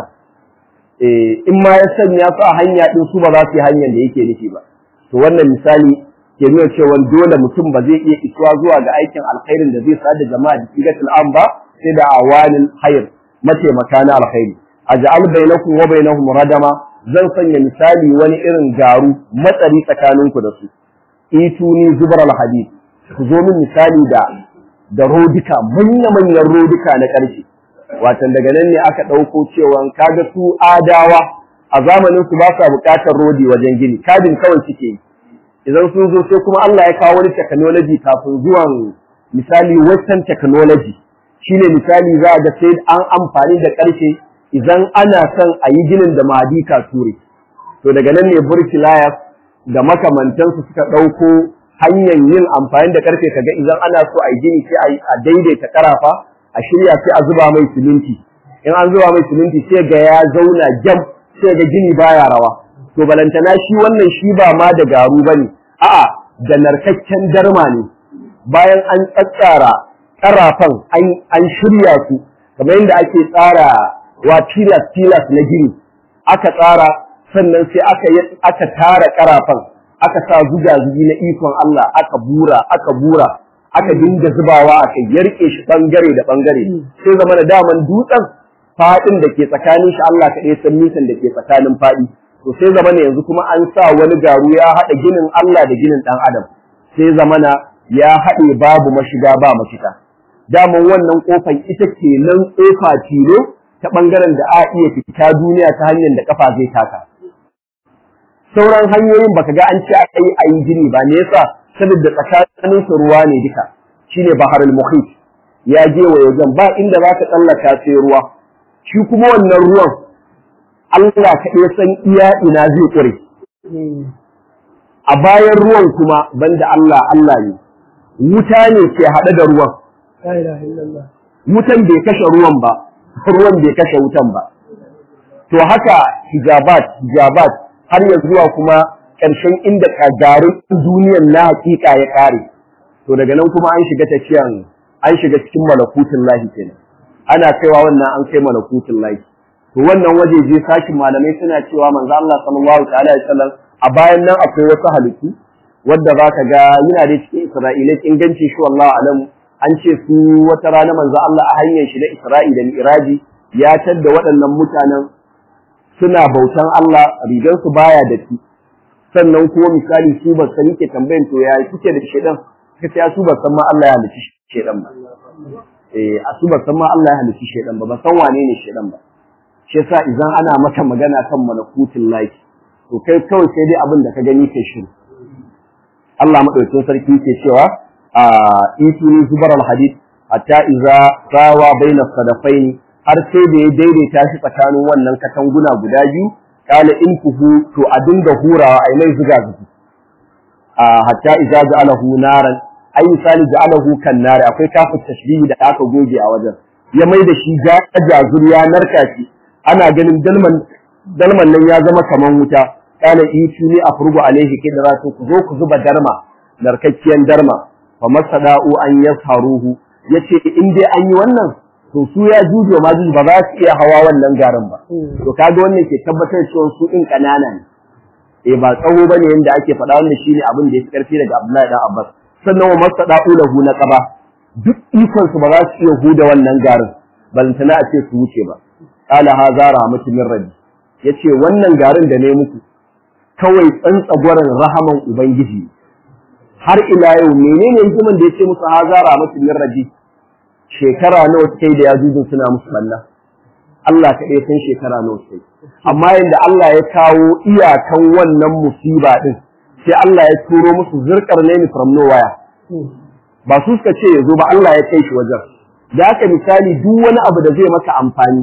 in ma ya sanya su a hanya din su ba za su yi hanyar da yake nufi ba to wannan misali ke nuna cewa dole mutum ba zai iya isuwa zuwa ga aikin alkhairin da zai sada jama'a da sigatul am ba sai da awalin khair mataimaka na alkhairi aj'al bainakum wa bainahum radama zan sanya misali wani irin garu matsari tsakaninku da su ituni zubar alhadid ku zo min misali da rodika manya-manyan rodika na ƙarshe watan daga nan ne aka ɗauko cewa kaga su adawa a zamanin su ba sa buƙatar rodi wajen gini kadin kawai suke yi idan sun zo sai kuma Allah ya kawo wani technology kafin zuwan misali western technology shine misali za a ga sai an amfani da ƙarshe idan ana son a yi ginin da madika ture to daga nan ne burkilayas da makamantansu suka ɗauko hanyar yin amfani da ƙarfe kaga idan ana so a yi gini sai a daidaita ƙarafa a shirya sai a zuba mai siminti in an zuba mai siminti sai ga ya zauna jam sai ga gini baya rawa to balantana shi wannan shi ba ma da garu bane a'a da narkakken darma ne bayan an tsatsara ƙarafan an shirya su kamar yadda ake tsara wa tilas na gini aka tsara sannan sai aka tara ƙarafan aka sa zuga-zugi na ikon Allah aka bura aka dinga zubawa aka yarke shi bangare da bangare sai zama da daman dutsen fadin da ke tsakanin shi Allah kaɗai san nisan da ke tsakanin fadi to sai zama ne yanzu kuma an sa wani garu ya haɗa ginin Allah da ginin ɗan adam sai zamana ya haɗe babu mashiga ba mafita daman wannan kofar ita ke nan kofa tilo ta bangaren da a iya fita duniya ta hanyar da kafa zai taka sauran hanyoyin baka ga an ce ayi gini ba ne yasa saboda tsakanin su ruwa ne duka shine baharul muhit ya je wa wajen ba inda zaka tsallaka sai ruwa shi kuma wannan ruwan Allah kaɗai san iya ina zai kure a bayan ruwan kuma banda Allah ne wuta ne ke hade da ruwan la ilaha illallah wutan bai kashe ruwan ba ruwan bai kashe wutan ba to haka hijabat har ya zuwa kuma ƙarshen inda kagarin duniyar na hakika ya ƙare to daga nan kuma an shiga cikin malakutun lahi kenan ana kaiwa wannan an kai malakutun lahi to wannan waje je sashin malamai suna cewa manzo Allah sallallahu ta'ala alaihi wasallam a bayan nan akwai wasu halittu wanda zaka ga yana da cikin Isra'ila inganci shi wallahi alam an ce su wata rana manzo Allah a hanyar shi na Isra'i da Mi'raji ya tadda waɗannan mutanen suna bautan Allah rigansu baya da shi sannan kuma misali su ba san yake tambayan to ya kike da shedan suka ce su ba san ma Allah ya halici shedan ba a su ba san ma Allah ya halici shedan ba san wane ne shedan ba shi yasa idan ana maka magana kan malakutul lahi to kai kawai sai dai abin da ka gani kai shiru Allah madaukakin sarki yake cewa ituni zubar al-hadid hatta iza sawa baina sadafaini har sai da ya daidaita shi tsakanin wannan katanguna guda biyu kala in kuhu to a dinga hurawa ai mai zuga zugi hatta idza ja'alahu naran ai misali ja'alahu kan nari akwai kafin tashbihi da aka goge a wajen ya mai da shi jazur ya narka shi ana ganin dalman nan ya zama kaman wuta kala ituni afrugu alaihi kidratu ku zo ku zuba darma narkakkiyan darma fa masada'u an yasharuhu yace in dai an yi wannan to su ya jujo ma ba za su iya hawa wannan garin ba to kaga wannan ke tabbatar cewa su din kanana ne ba tsawo bane yanda ake faɗa wannan shine abin da yake karfi daga Abdullahi dan Abbas sannan wa masada'u lahu na qaba duk ikon su ba za su iya huda wannan garin balantana a ce su wuce ba qala hadha rahmatun min rabbi yace wannan garin da ne muku kawai tsantsagwaran rahaman ubangiji har ila yau menene hikiman da yace musu hadha rahmatun min rabbi shekara nawa kai da yajujin suna musu balla Allah kaɗai san shekara nawa kai amma yanda Allah ya kawo iyakan wannan musiba din sai Allah ya turo musu zurkar ne from nowhere ba su suka ce yazo ba Allah ya kai shi wajen da haka misali duk wani abu da zai maka amfani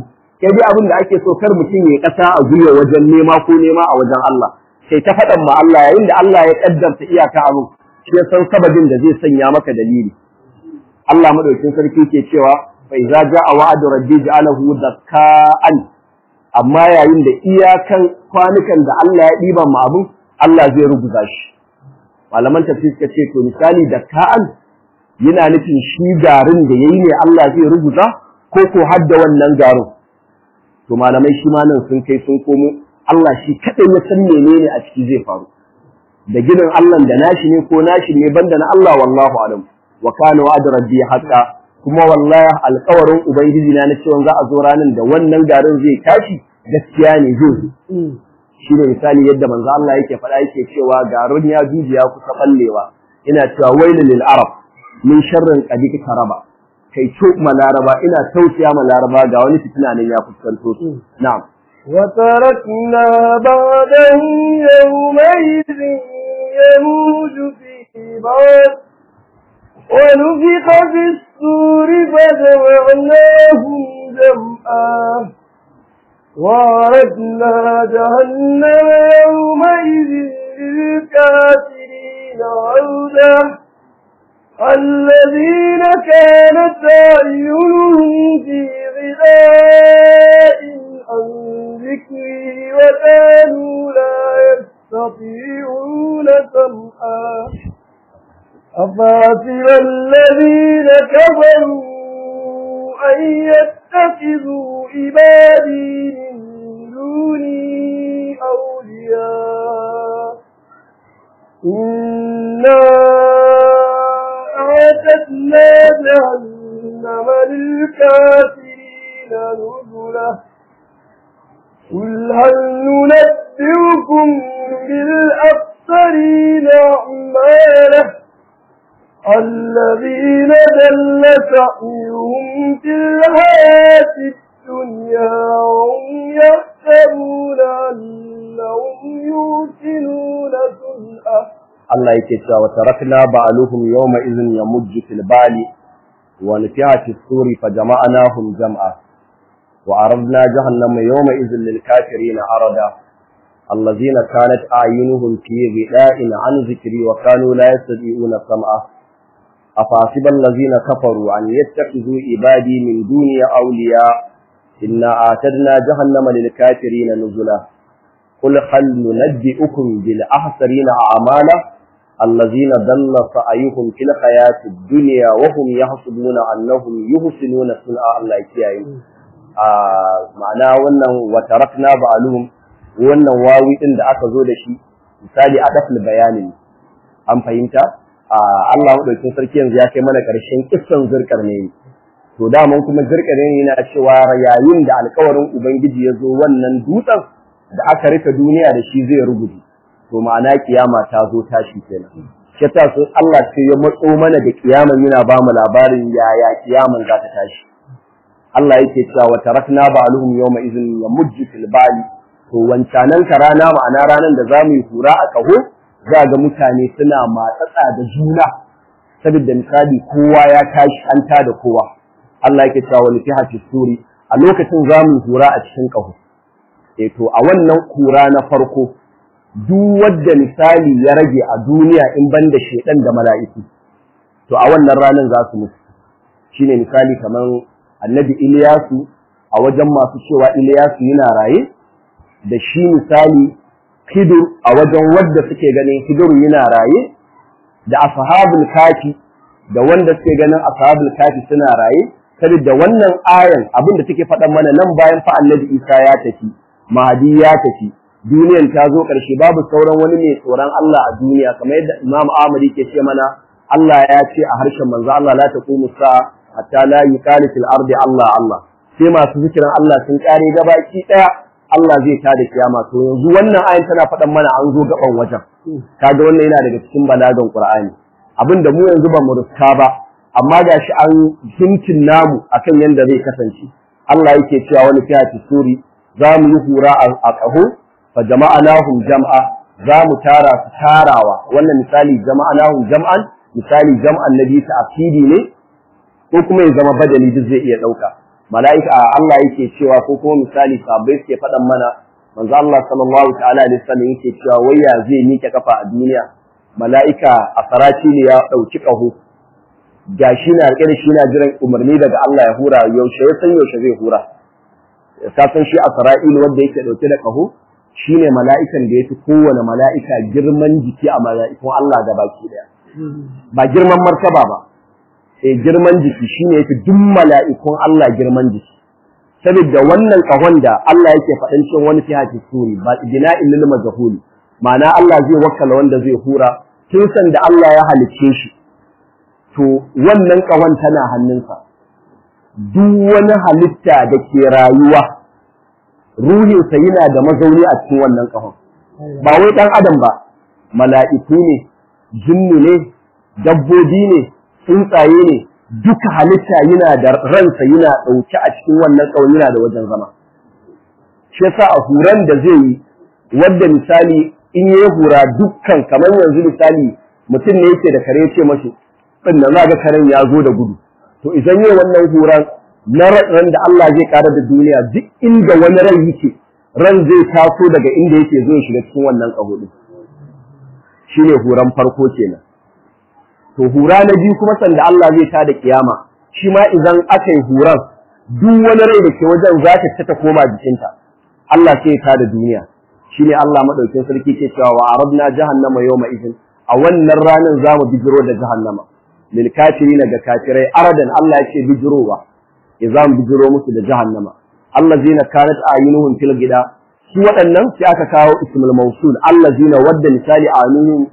kai dai abin da ake so kar mutum ya kasa a gwiwa wajen nema ko nema a wajen Allah sai ta faɗan ma Allah yayin da Allah ya kaddarta iyaka abin shi ya san sababin da zai sanya maka dalili Allah madaukakin sarki ke cewa fa iza jaa wa'du rabbi ja'alahu dakkaan amma yayin da iyakan kwanukan da Allah ya diba mu abin Allah zai rubuta shi malaman tafsir suka ce to misali dakkaan yana nufin shi garin da yayi ne Allah zai rubuta ko hadda wannan garin to malamai shi ma nan sun kai sun komo Allah shi kadai ya san menene a ciki zai faru da ginin Allah da nashi ne ko nashi ne banda na Allah wallahu alam wa kana wa'd rabbi hatta kuma wallahi alƙawarin ubangiji na cewa za a zo ranan da wannan garin zai tashi gaskiya ne zai shine misali yadda manzo Allah yake faɗa yake cewa garin ya dujiya kusa ballewa ina cewa wailul lil arab min sharrin qadik taraba kai to malaraba ina tausaya malaraba ga wani fitina nan ya fuskanto su na'am wa tarakna ba'dahu yawmaydin yamuju fi ba'd wa nufiqa fis suri fajma'nahum jam'a وعرضنا جهنم يومئذ للكافرين عرضا الذين كانت أعينهم في غذاء عن ذكري وكانوا لا يستطيعون سمعا أفحسب الذين كفروا أن يتخذوا عبادي من دوني أولياء إنا أعتدنا جهنم للكافرين نزلا قل هل ننبئكم بالأخسرين أعمالا الذين ضل سعيهم في الحياة الدنيا وهم يحسبون أنهم يحسنون صنعا Allah yake cewa wa tarakna ba'aluhum yawma idhin yamujju fil bali wa nafi'at as-suri fa jama'nahum jam'a wa aradna jahannama yawma idhin lil kafirin arada alladhina kanat a'yunuhum fi ghida'in 'an dhikri wa kanu la yastati'una sam'a afasiba alladhina kafaru an yattakhidhu ibadi min duni awliya inna a'tadna jahannama lil kafirin nuzula qul hal nunabbi'ukum bil ahsarina a'mala الذين ضل سعيهم في الحياة الدنيا وهم يحسبون أنهم يحسنون صنعا الله يكياي ma'ana wannan watarakna ba'alum wannan wawi din da aka zo da shi misali adaful bayanin an fahimta Allah madaukakin sarki yanzu ya kai mana karshen kissan zurkarne to da mun kuma zurkarne yana cewa yayin da alƙawarin ubangiji ya zo wannan dutsen da aka rika duniya da shi zai rubuce to ma'ana kiyama ta zo tashi kenan shi ta so Allah sai ya matso mana da kiyaman yana ba mu labarin yaya kiyaman za ta tashi Allah yake cewa wa tarakna ba'aluhum yawma idhin yamujju fil bali to wancanan ka rana ma'ana ranan da zamu yi hura a kaho za ga mutane suna matsatsa da juna saboda misali kowa ya tashi an ta da kowa Allah yake cewa wal fihati suri a lokacin zamu hura a cikin kaho to a wannan kura na farko duk wanda misali ya rage a duniya in banda shedan da mala'iku to a wannan ranan za su mutu shine misali kaman annabi Iliyasu a wajen masu cewa Iliyasu yana raye da shi misali Khidir a wajen wanda suke ganin Khidir yana raye da ashabul kafi da wanda suke ganin ashabul kafi suna raye saboda wannan ayan abinda take faɗan mana nan bayan fa annabi Isa ya tafi Mahdi ya tafi duniyan ta zo ƙarshe babu sauran wani mai tsoron Allah a duniya kamar yadda Imam Ahmad yake ce mana Allah ya ce a harshen manzo Allah la taqumu sa'a hatta la yuqalu fil ardi Allah Allah sai masu zikirin Allah sun kare gabaki daya Allah zai tada kiyama to yanzu wannan ayin tana faɗan mana an zo gaban wajen kaga wannan yana daga cikin balagan Qur'ani abinda mu yanzu ba mu ruska ba amma gashi an hinkin namu akan yanda zai kasance Allah yake cewa wani fiyati suri za mu yi hura a ƙaho fa jama'anahum jam'a za mu tara su tarawa wannan misali jama'anahum jam'an misali jam'an nabi ta'kidi ne ko kuma ya zama badali duk zai iya dauka mala'ika Allah yake cewa ko kuma misali sahabbai suke faɗan mana manzo Allah sallallahu ta'ala alaihi wasallam yake cewa waya zai miƙe kafa a duniya mala'ika a saraci ne ya dauki kaho gashi na rike da shi na jiran umarni daga Allah ya hura yaushe zai hura ka san shi a sara'il wanda yake dauke da kaho shine mala'ikan da yafi kowane mala'ika girman jiki a mala'ikun Allah gabaki daya ba girman martaba ba girman jiki shine yafi duk mala'ikun Allah girman jiki saboda wannan kahon da Allah yake faɗin cewa wani fiha suri ba bina'il lil majhul ma'ana Allah zai wakkala wanda zai hura tun san da Allah ya halicce shi to wannan kahon tana hannunsa duk wani halitta da ke rayuwa ruhinsa yana da mazauni a cikin wannan kahon ba wai dan adam ba mala'iku ne jinnu ne dabbobi ne tsuntsaye ne duka halitta yana da ransa yana dauke a cikin wannan kahon yana da wajen zama shi yasa a huran da zai yi wanda misali in yayi hura dukkan kamar yanzu misali mutum ne yake da kare ya ce mashi din nan ga karen ya zo da gudu to idan yayi wannan huran na ran da Allah zai kara da duniya duk inda wani rai yake ran zai taso daga inda yake zo shiga cikin wannan kaho din shine huran farko kenan to hura na biyu kuma sanda Allah zai tada kiyama shi ma idan aka yi huran duk wani rai da ke wajen za ta koma jikinta Allah sai ya tada duniya shine Allah madaukakin sarki ke cewa wa arabna jahannama yawma idin a wannan ranar zamu bijiro da jahannama lil kafirin ga kafirai aradan Allah yake bijirowa idan bijiro musu da jahannama allazina kanat ayunuhum fil gida su waɗannan sai aka kawo ismul mawsul allazina wadda misali ayunuhum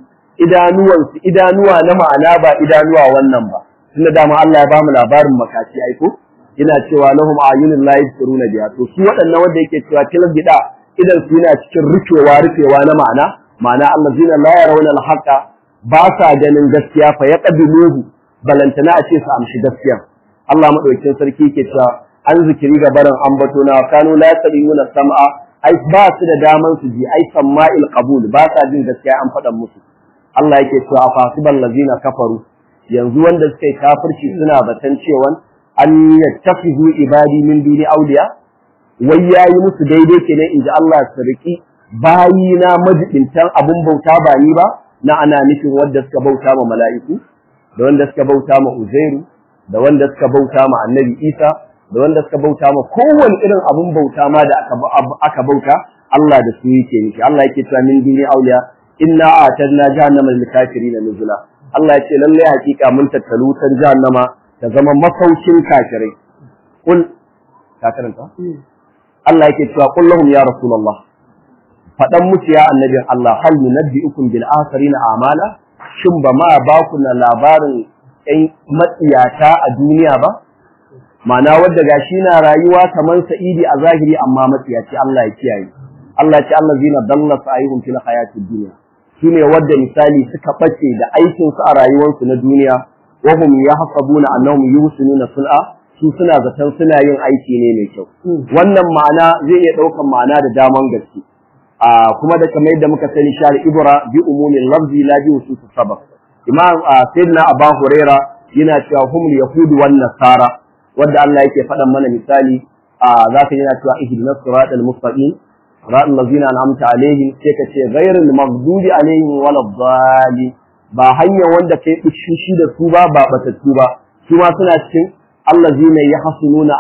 idanuwa na ma'ana ba idanuwa wannan ba tunda dama Allah ya bamu labarin makaci aiko ina cewa lahum ayunun la yusiruna biha to su waɗannan wanda yake cewa fil gida idan su yana cikin rufewa na ma'ana allazina la yarawna al-haqa ba sa ganin gaskiya fa yaqbiluhu balantana a ce su amshi gaskiya Allah madaukakin sarki yake cewa an zikiri ga barin ambato na kanu la yasbiuna sam'a ai ba su da daman su ji ai sama'il qabul ba sa jin gaskiya an faɗa musu Allah yake cewa fasibal ladina kafaru yanzu wanda suka yi kafirci suna batan cewa an yattafihu ibadi min duni awliya wai yayi musu daidai kenan inji Allah sarki bayina majibintan abun bauta ba ni ba na ana nufin wanda suka bauta ma mala'iku da wanda suka bauta ma Uzairu da wanda suka bauta ma Annabi Isa da wanda suka bauta ma kowanne irin abun bauta ma da aka bauta Allah da su yake nufi Allah yake cewa min duni awliya inna atadna jahannama lil kafirin nuzula Allah yake lalle hakika mun tattalu tan jahannama ta zama masaukin kafirai kul ka karanta Allah yake cewa qul lahum ya rasulullah fadan musu ya annabin Allah hal yunabbiukum bil akhirin a'mala shin ba ma ba ku na labarin ɗan matsiyata a duniya ba ma'ana wanda gashi na rayuwa kamar sa'idi a zahiri amma matsiyaci Allah ya kiyaye Allah ya ce allazina dalla sa'ihum fil hayatid dunya shine wanda misali suka bace da aikin su a rayuwarsu na duniya wa hum yahsabuna annahum yusinuna sun'a su suna zaton suna yin aiki ne mai kyau wannan ma'ana zai iya daukan ma'ana da daman gaske kuma da kamar yadda muka sani shar ibra bi umumil lafzi la bi usus sabab imam sayyidina abu huraira yana cewa humul yahudu wan nasara wanda Allah yake faɗan mana misali zaka yana cewa ihdinas siratal mustaqim siratal ladzina an'amta alaihim sai ka ce ghayril maghdubi alaihim waladdallin ba hanyar wanda kai shi da su ba batattu ba su ma suna cikin allazina yahsununa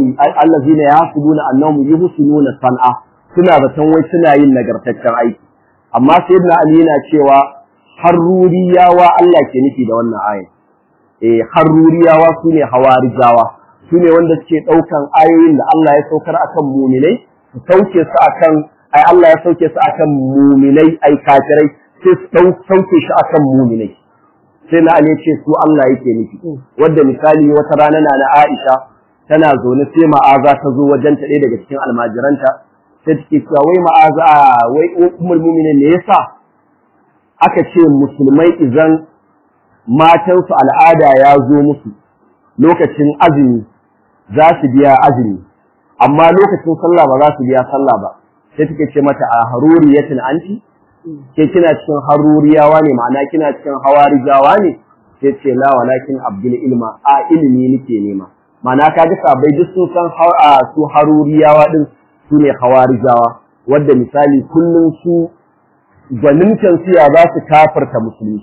annahum yuhsinuna san'a suna zaton wai suna yin nagartaccen aiki amma sayyidina ali yana cewa haruriyawa Allah ke nufi da wannan ayat haruriyawa sune hawarijawa sune wanda suke daukan ayoyin da Allah ya saukar akan mu'minai su sauke su akan Allah ya sauke su akan mu'minai kafirai sai su sauke shi akan mu'minai sai na Ali ce su Allah yake nufi wanda misali wata rana na Aisha tana zaune sai ma'aza ta zo wajen ta ɗaya daga cikin almajiranta sai take cewa wai ma'aza wai ummul mu'minin ne yasa aka ce musulmai idan matan su al'ada ya zo musu lokacin azumi za su biya azumi amma lokacin sallah ba za su biya sallah ba sai take ce mata a haruriyatin anti ke kina cikin haruriyawa ne ma'ana kina cikin hawarijawa ne sai ce la walakin abdul ilma a ilimi nake nema ma'ana kaga sabai duk sun san su haruriyawa din su ne hawarijawa wanda misali kullum su gwanincan siya za su kafarta musulmi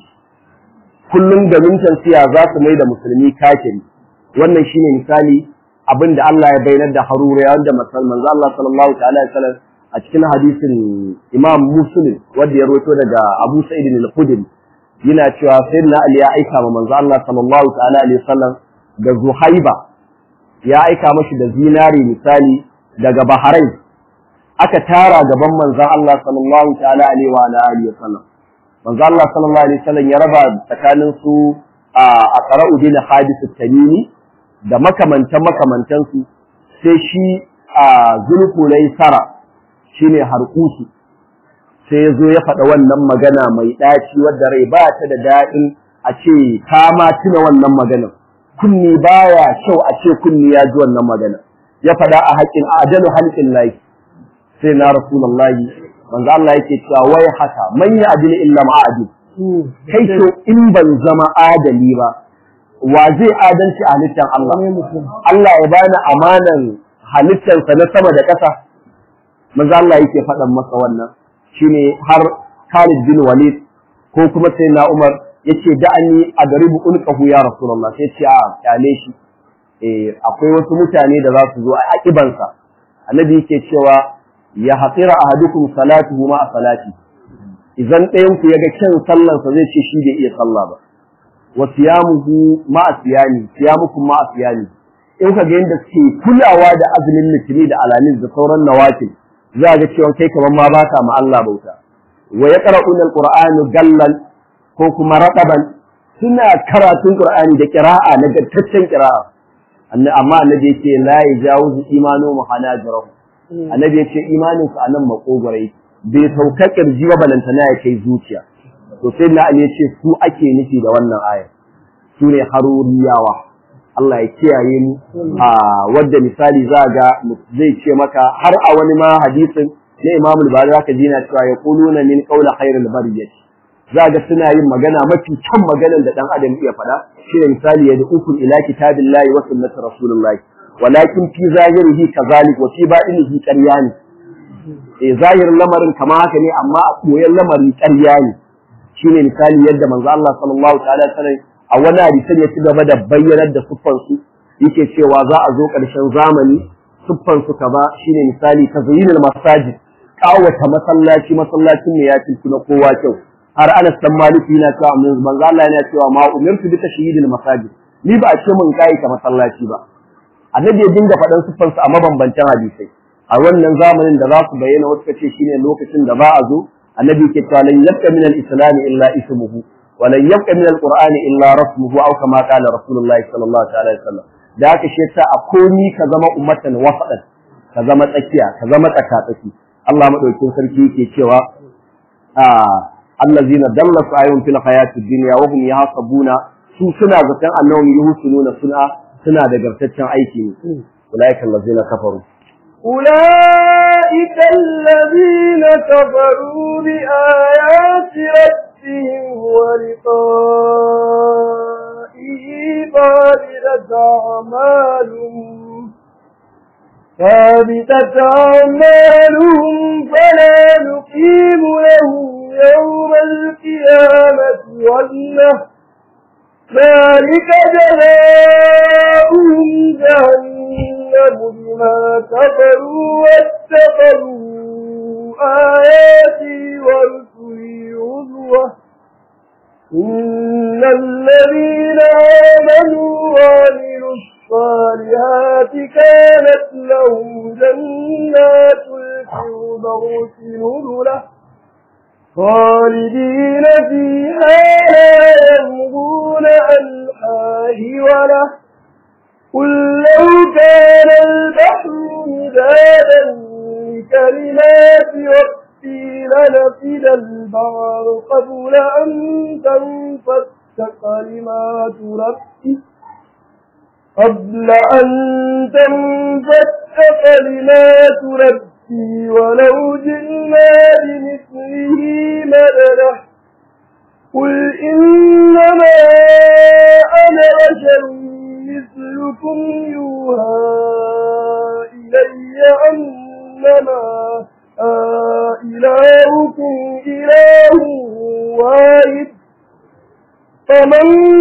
kullum gwanincan siya za su mai da musulmi kafiri wannan shine misali abinda Allah ya bayyana da haruriyawa da manzo Allah sallallahu ta'ala alaihi wasallam a cikin hadisin Imam Muslim wanda ya rawaito daga Abu Sa'id al-Khudri yana cewa sayyidina Ali ya aika ma manzo Allah sallallahu ta'ala alaihi wasallam da Zuhaiba ya aika mashi da zinari misali daga Bahrain aka tara gaban manzo Allah sallallahu ta'ala alaihi wa alihi wasallam manzo Allah sallallahu alaihi wasallam ya raba tsakanin su a qara'u din hadith at-tamimi da makamantan su sai shi Zulqulaisara shine harkusu sai yazo ya faɗa wannan magana mai ɗaci wadda rai ba ta da daɗin a ce ka ma tuna wannan magana kunni baya kyau a ce kunni ya ji wannan magana ya faɗa a haƙin ajalu halqin lahi sai na rasulullahi manzo Allah yake cewa wai haka man ya adil illa ma'adil kai to in ban zama adali ba wa zai adalci a halittar Allah Allah ya bani amanan halittarsa na sama da ƙasa manzo Allah yake faɗan masa wannan shine har Khalid bin Walid ko kuma sai na Umar yace da'ani adribu ulqahu ya Rasulullah sai ce a kyale shi akwai wasu mutane da za su zo a akibansa annabi yake cewa ya haqira ahadukum salatuhu ma salati idan ɗayan ku yaga kyan sallar sa zai ce shi bai iya sallah ba wa siyamuhu ma siyami siyamukum ma siyami in ka ga yanda suke kulawa da azumin litini da alamin da sauran nawafil za ga cewa kai kaman ma baka ma Allah bauta wa yaqra'una alqur'ana gallan ko kuma raqaban suna karatun qur'ani da qira'a na gattaccen qira'a amma annabi yake la yajawizu imanu muhanajirahu annabi yace imanin su anan makogorai bai sauka kirji ba balantana ya kai zuciya to sai na Ali yace su ake nufi da wannan aya su ne haruriyawa Allah ya kiyaye mu wadda misali za ga zai ce maka har a wani ma hadisin na Imam al-Bukhari zaka ji na cewa yaquluna min qawli khairil bariyah za ga suna yin magana mafi kyan maganar da dan adam iya faɗa shine misali ya dukul ila kitabillahi wa sunnati rasulillahi walakin fi zahirihi kazalik wa fi batinihi qaryani zahirin lamarin kama haka ne amma a koyan lamarin ƙarya ne shine misali yadda manzo Allah sallallahu ta'ala alaihi a wani hadisi ya ci gaba da bayyanar da siffansu yake cewa za a zo ƙarshen zamani siffansu kaza shine misali tazyinul masajid kawata masallacin ne ya tilku na kowa kyau har Anas dan Malik yana cewa manzo Allah yana cewa ma umirtu bi tashyidil masajid ni ba a ce mun kai ka masallaci ba annabi ya dinga faɗan siffansu a mabambantan hadisai a wannan zamanin da za su bayyana wasu kace shine lokacin da ba a zo annabi ke cewa lan yabqa min al-islam illa ismuhu ولن يبقى من القرآن إلا رسمه أو كما قال رسول الله صلى الله عليه وسلم da haka shi yasa a komi ka zama ummatan wasadan ka zama tsakiya ka zama tsakatsaki Allah madaukakin sarki yake cewa allazina dallat ayun fil hayati dunya wa hum yahsabuna su suna zaton annahum yuhsinuna suna da gartaccen aiki ne ulaika allazina kafaru أولئك الذين كفروا بآيات ربهم ولقائه ثابتة أعمالهم فلا نقيم لهم يوم القيامة وزنه ذلك جزاؤهم جهنم بما كفروا واتخذوا آياتي ورسلي هزوا إن الذين آمنوا وعملوا الصالحات كانت لهم جنات الفردوس نزلا خالدين فيها لا يبغون عنها حولا قل لو كان البحر مدادا لكلمات ربي لنفد البحر قبل أن تنفد كلمات ربي ولو جئنا بمثله مددا قل إنما أنا بشر مثلكم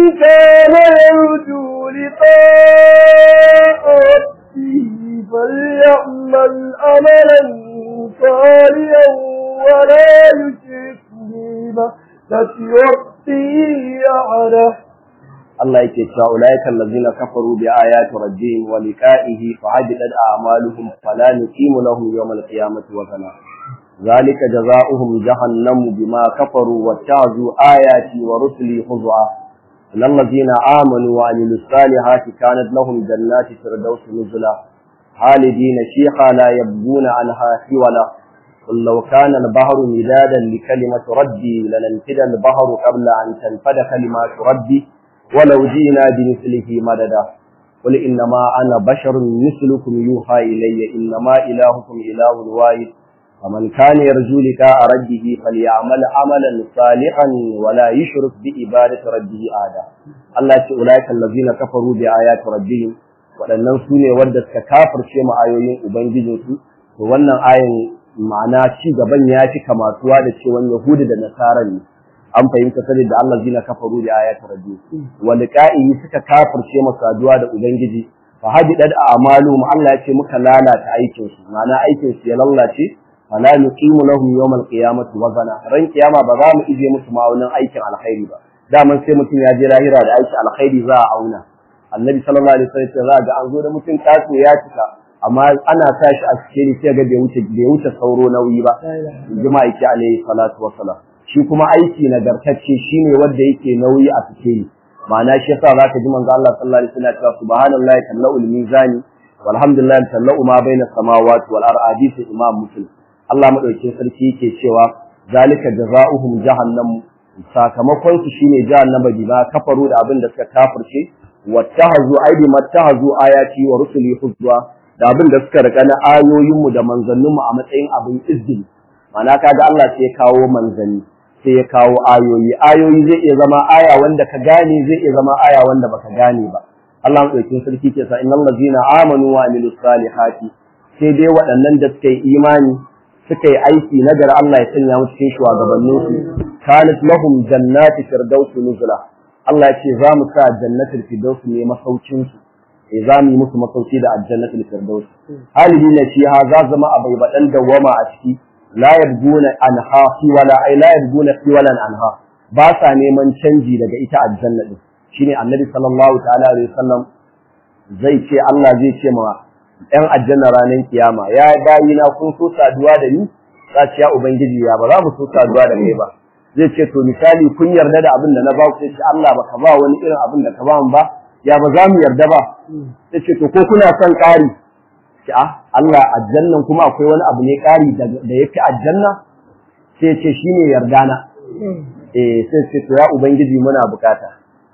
كان يرجو لقاء ربه فليعمل عملا صالحا ولا يشرك بعبادة ربه أحدا. Allah yake cewa ulaika allazina kafaru bi ayati rabbihim wa liqa'ihi fa habitat a'maluhum fala nuqimu lahum yawmal qiyamati wazna zalika jazaohum jahannamu bima kafaru wattazu ayati wa rusuli huzwa allazina amanu wa amilus salihati kanat lahum jannati firdausi nuzula halidina fiha la yabghuna anha hiwala قل لو كان البحر مدادا لكلمة ربي لننفد البحر قبل أن تنفد كلمات ربي ولو جئنا بمثله مددا قل إنما أنا بشر مثلكم يوحى إلي إنما إلهكم إله واحد فمن كان يرجو لقاء ربه فليعمل عملا صالحا ولا يشرك بعبادة ربه أحدا. الله أولئك الذين كفروا بآيات ربهم waɗannan su ne wadda suka kafirce mu ayoyin ubangijinsu to wannan ayin ma'ana ci gaban ya fi kamatuwa da cewa Yahudu da Nasara ne an fahimta sanin da Allah zina kafaru da ayatu rabbi wa liqa'i suka kafirce masaduwa da ubangiji fa habidat a'maluhum Allah ya ce muka lalata aikin su ma'ana aikin su ya lallace fala nuqimu lahum yawmal qiyamati wazana ran kiyama ba za mu ije musu ma'aunin aikin alkhairi ba daman sai mutum ya je lahira da aikin alkhairi za a auna annabi sallallahu alaihi wasallam za ga an zo da mutum kaso ya cika amma ana sa shi a cikin sai ga bai wuce sauro nauyi ba jima'i ki alaihi salatu wassalam shi kuma aiki nagartacce shine wanda yake nauyi a cikin ma'ana shi yasa zaka ji manzo Allah sallallahu alaihi wasallam cewa subhanallahi tallahu mizani walhamdulillahi tallahu ma baina samawati wal ardi fi imam muslim Allah madaukakin sarki yake cewa zalika jazaohum jahannam sakamakon su shine jahannama bima kafaru da abin da suka kafirce wattahazu aidi mattahazu ayati wa rusuli huzwa da abin da suka rika na ayoyinmu da manzanninmu a matsayin abin izini ma'ana kaga Allah sai ya kawo manzanni sai ya kawo ayoyi zai iya zama aya wanda ka gane zai iya zama aya wanda baka gane ba Allah madaukakin sarki ke sa innal ladzina amanu wa amilus salihati sai dai waɗannan da suka yi imani suka yi aiki nagar Allah ya sanya mu cikin shugabannin su kanat lahum jannati firdausi nuzula Allah ya ce za mu sa jannatul firdausi ne masaukin su za mu yi musu masauki da aljannatul firdaus halidina fiha za zama abai badan dawama a ciki la yabguna anha wala ay la yabguna walan anha ba sa neman canji daga ita aljanna din shine annabi sallallahu ta'ala alaihi wasallam zai ce Allah zai ce ma ɗan aljanna ranar kiyama ya bayina kun so saduwa da ni za ce ya ubangiji ya ba za mu so saduwa da kai ba zai ce to misali kun yarda da abin da na ba ku sai Allah baka ba wani irin abin da ka ba mu ba ya ba za mu yarda ba sai ce to ko kuna son ƙari ce Allah aljannan kuma akwai wani abu ne ƙari da yake aljanna sai ce shine yarda na sai ce to ya ubangiji muna bukata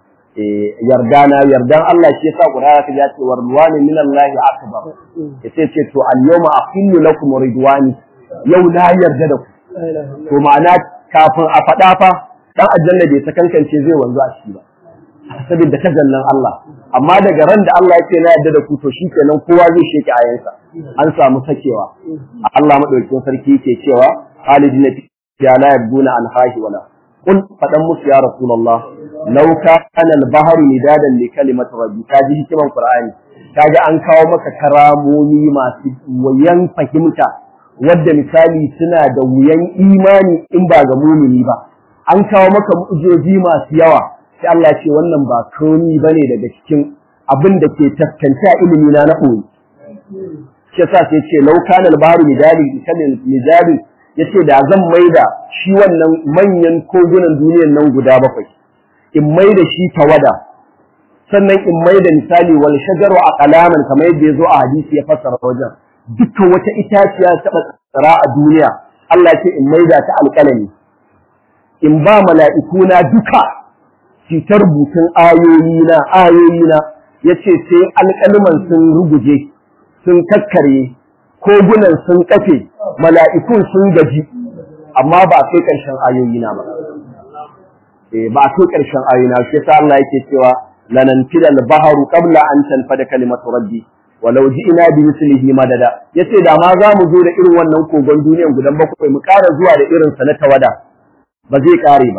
yardan Allah shi yasa Qur'ani ka ya ce warwani minallahi akbar sai ce to al-yawma aqillu lakum ridwani yau na yarda da ku to ma'ana kafin a faɗa fa dan aljanna bai ta kankance zai wanzu a ciki ba saboda tajallan Allah amma daga ran da Allah yake na yarda da ku to shikenan kowa zai sheke ayansa an samu sakewa Allah madaukakin sarki yake cewa halidina ya la yabuna an hahi wala kun fadan musu ya rasulullah law kana al-bahru midadan li kalimati rabbi kaji hikiman qur'ani kaji an kawo maka karamomi masu wuyan fahimta wadda misali suna da wuyan imani in ba ga mumini ba an kawo maka mu'jizoji masu yawa sai Allah ce wannan ba komi bane daga cikin abin da ke taskance a ilimi na koyi shi yasa sai ce law kana al-bahru midadi yace da zan maida shi wannan manyan kogunan duniyar nan guda bakwai in maida shi tawada sannan in maida misali wal shajaru aqlaman kamar yadda yazo a hadisi ya fassara wajen dukkan wata itaciya ta tsara a duniya Allah ce in maida ta alƙalami in ba mala'ikuna duka ta rubutun ayoyina yace sai alƙalman sun ruguje sun kakkare kogunan sun kafe mala'ikun sun gaji amma ba kai ƙarshen ayoyina ba ba kai ƙarshen ayoyina shi yasa Allah yake cewa lananfida al-bahru qabla an tanfada kalimatu rabbi walau ji'ina bi mislihi madada yace da ma za mu zo da irin wannan kogon duniyan gudan bakwai mu ƙara zuwa da irin sa na tawada ba zai ƙare ba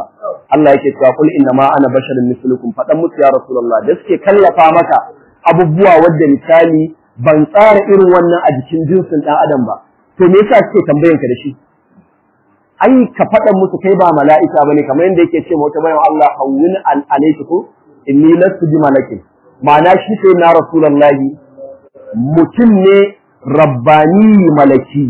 Allah yake cewa kul inna ma ana basharun mislukum fadan musu ya rasulullah da suke kallafa maka abubuwa wadda misali ban tsara irin wannan a jikin jinsin dan adam ba to me yasa suke tambayan ka da shi ai ka faɗa musu kai ba mala'ika bane kamar yadda yake ce wata bayan Allah hawwin alaykum inni lastu bi malakin ma'ana shi sai na rasulullahi mutum ne rabbani malaki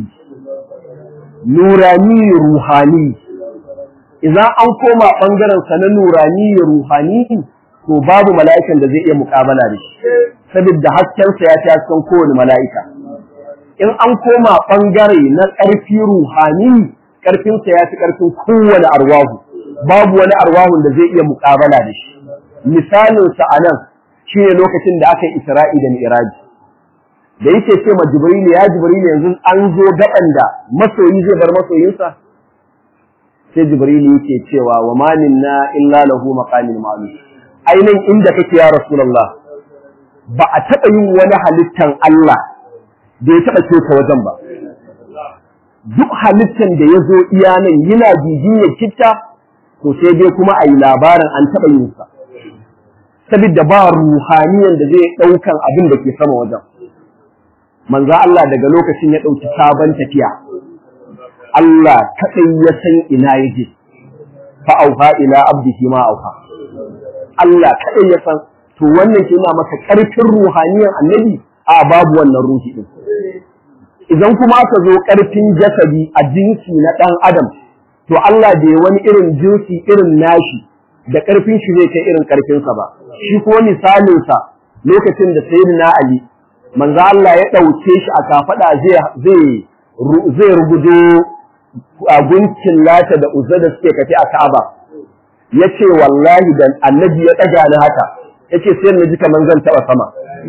nurani ruhani idan an koma bangaren sa na nurani ruhani to babu mala'ikan da zai iya muƙabala da shi saboda hasken sa ya ci hasken kowane mala'ika in an koma bangare na ƙarfi ruhani ƙarfin sa ya ci ƙarfin kowane arwahu babu wani arwahun da zai iya muƙabala da shi misalin sa anan shine lokacin da aka yi Isra'i da Mi'raj da yake ce ma Jibril ya Jibril yanzu an zo gaban da masoyi zai bar masoyinsa sai Jibril yake cewa wa ma minna illa lahu maqamin ma'lum ainin inda kake ya Rasulullah ba a taba yin wani halittan Allah da ya taba keta wajen ba duk halittan da yazo iya nan yana jijiye kitta to sai dai kuma ayi labarin an taba yin sa saboda ba ruhaniyan da zai daukan abin da ke sama wajen manzo Allah daga lokacin ya dauki sabon tafiya Allah kadai ya san ina yaje fa auha ila abdihi ma auha Allah kadai ya san to wannan ke nuna maka karfin ruhaniyan annabi a babu wannan ruhi din idan kuma aka zo karfin jasadi a jinsi na dan adam to Allah bai wani irin jinsi irin nashi da karfin shi zai kai irin karfin sa ba shi ko misalin sa lokacin da sayyidina Ali manzo Allah ya dauke shi a kafada zai rugudo a gunkin Lata da Uzza da suke kafi a Ka'aba yace wallahi dan annabi ya daga ni haka yace sai na ji kaman zan taba sama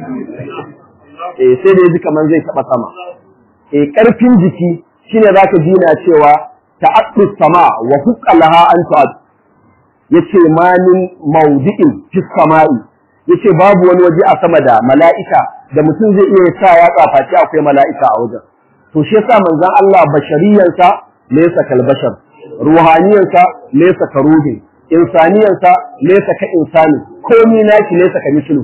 sai da ji kaman zai taba sama karfin jiki shine zaka ji na cewa ta'addu sama wa huqqalaha an tu'ad yace manin mawdi'in fis sama'i yace babu wani waje a sama da mala'ika da mutum zai iya sa ya tsafaci akwai mala'ika a wajen to shi yasa manzon Allah bashariyansa laysa kal bashar ruhaniyansa laysa ka ruhi insaniyansa laysa ka insani komai naki laysa ka mislu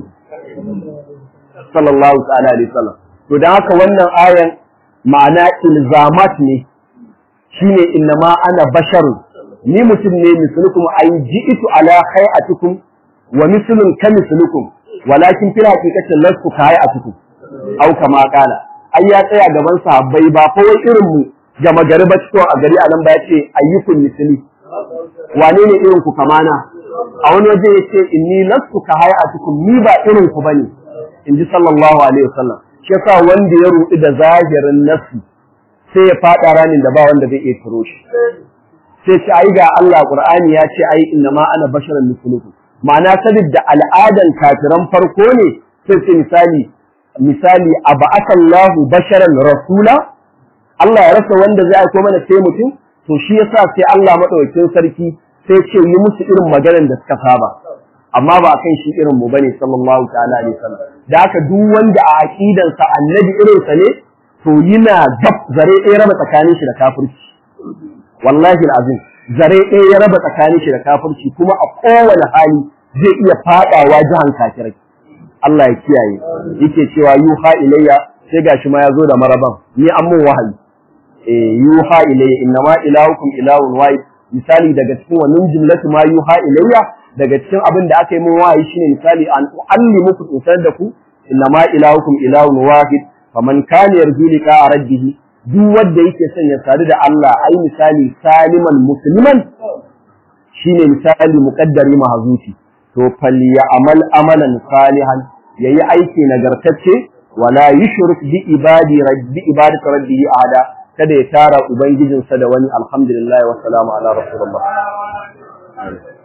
sallallahu ta'ala alaihi wasallam to dan haka wannan ayan ma'ana ilzamat ne shine innama ana basharun ni mutum ne mislukum ay ji'tu ala hay'atikum wa mislun kamislukum walakin fil haqiqati lastu ka hay'atikum aw kama qala ai ya tsaya gaban sahabbai ba fa wai irin mu gama gari ba cikin a gari anan ba yace ayyukum misli wane ne irin ku kamana a wani waje yace inni lastu ka hay'atikum ni ba irin ku bane inji sallallahu alaihi wasallam shi yasa wanda ya rudi da zahirin nafsi sai ya fada ranin da ba wanda zai iya turo shi sai ce ai ga Allah Qur'ani ya ce ai inna ma ana basharun mislukum ma'ana sabidda al'adan kafiran farko ne sai ce misali aba'atallahu basharan rasula Allah ya rasa wanda zai aiko mana sai mutum to shi yasa sai Allah madaukakin sarki sai ce yi musu irin maganar da suka saba amma ba kan shi irin mu bane sallallahu ta'ala alaihi wasallam da haka duk wanda a aqidan sa annabi irin sa ne to yana gab zare ɗaya raba tsakanin shi da kafirci wallahi alazim zare ɗaya ya raba tsakanin shi da kafirci kuma a kowane hali zai iya fadawa jahan kafirai Allah ya kiyaye yake cewa yuha ilayya sai gashi ma yazo da maraban ni an mun wahayi yuha ilayya innama ilahukum ilahun wahid misali daga cikin wannan jumlatu ma yuha ilayya daga cikin abin da aka yi mun wahayi shine misali an uallimuku insar da ku innama ilahukum ilahun wahid faman kana yarju liqa rabbih duk wanda yake son ya sadu da Allah ai misali saliman musliman shine misali muqaddari mahzuti to falyamal amalan salihan yayi aiki nagartacce wala yushrik bi ibadati rabbihi ahada kada ya tara ubangijinsa da wani alhamdulillah wa salamu ala rasulullah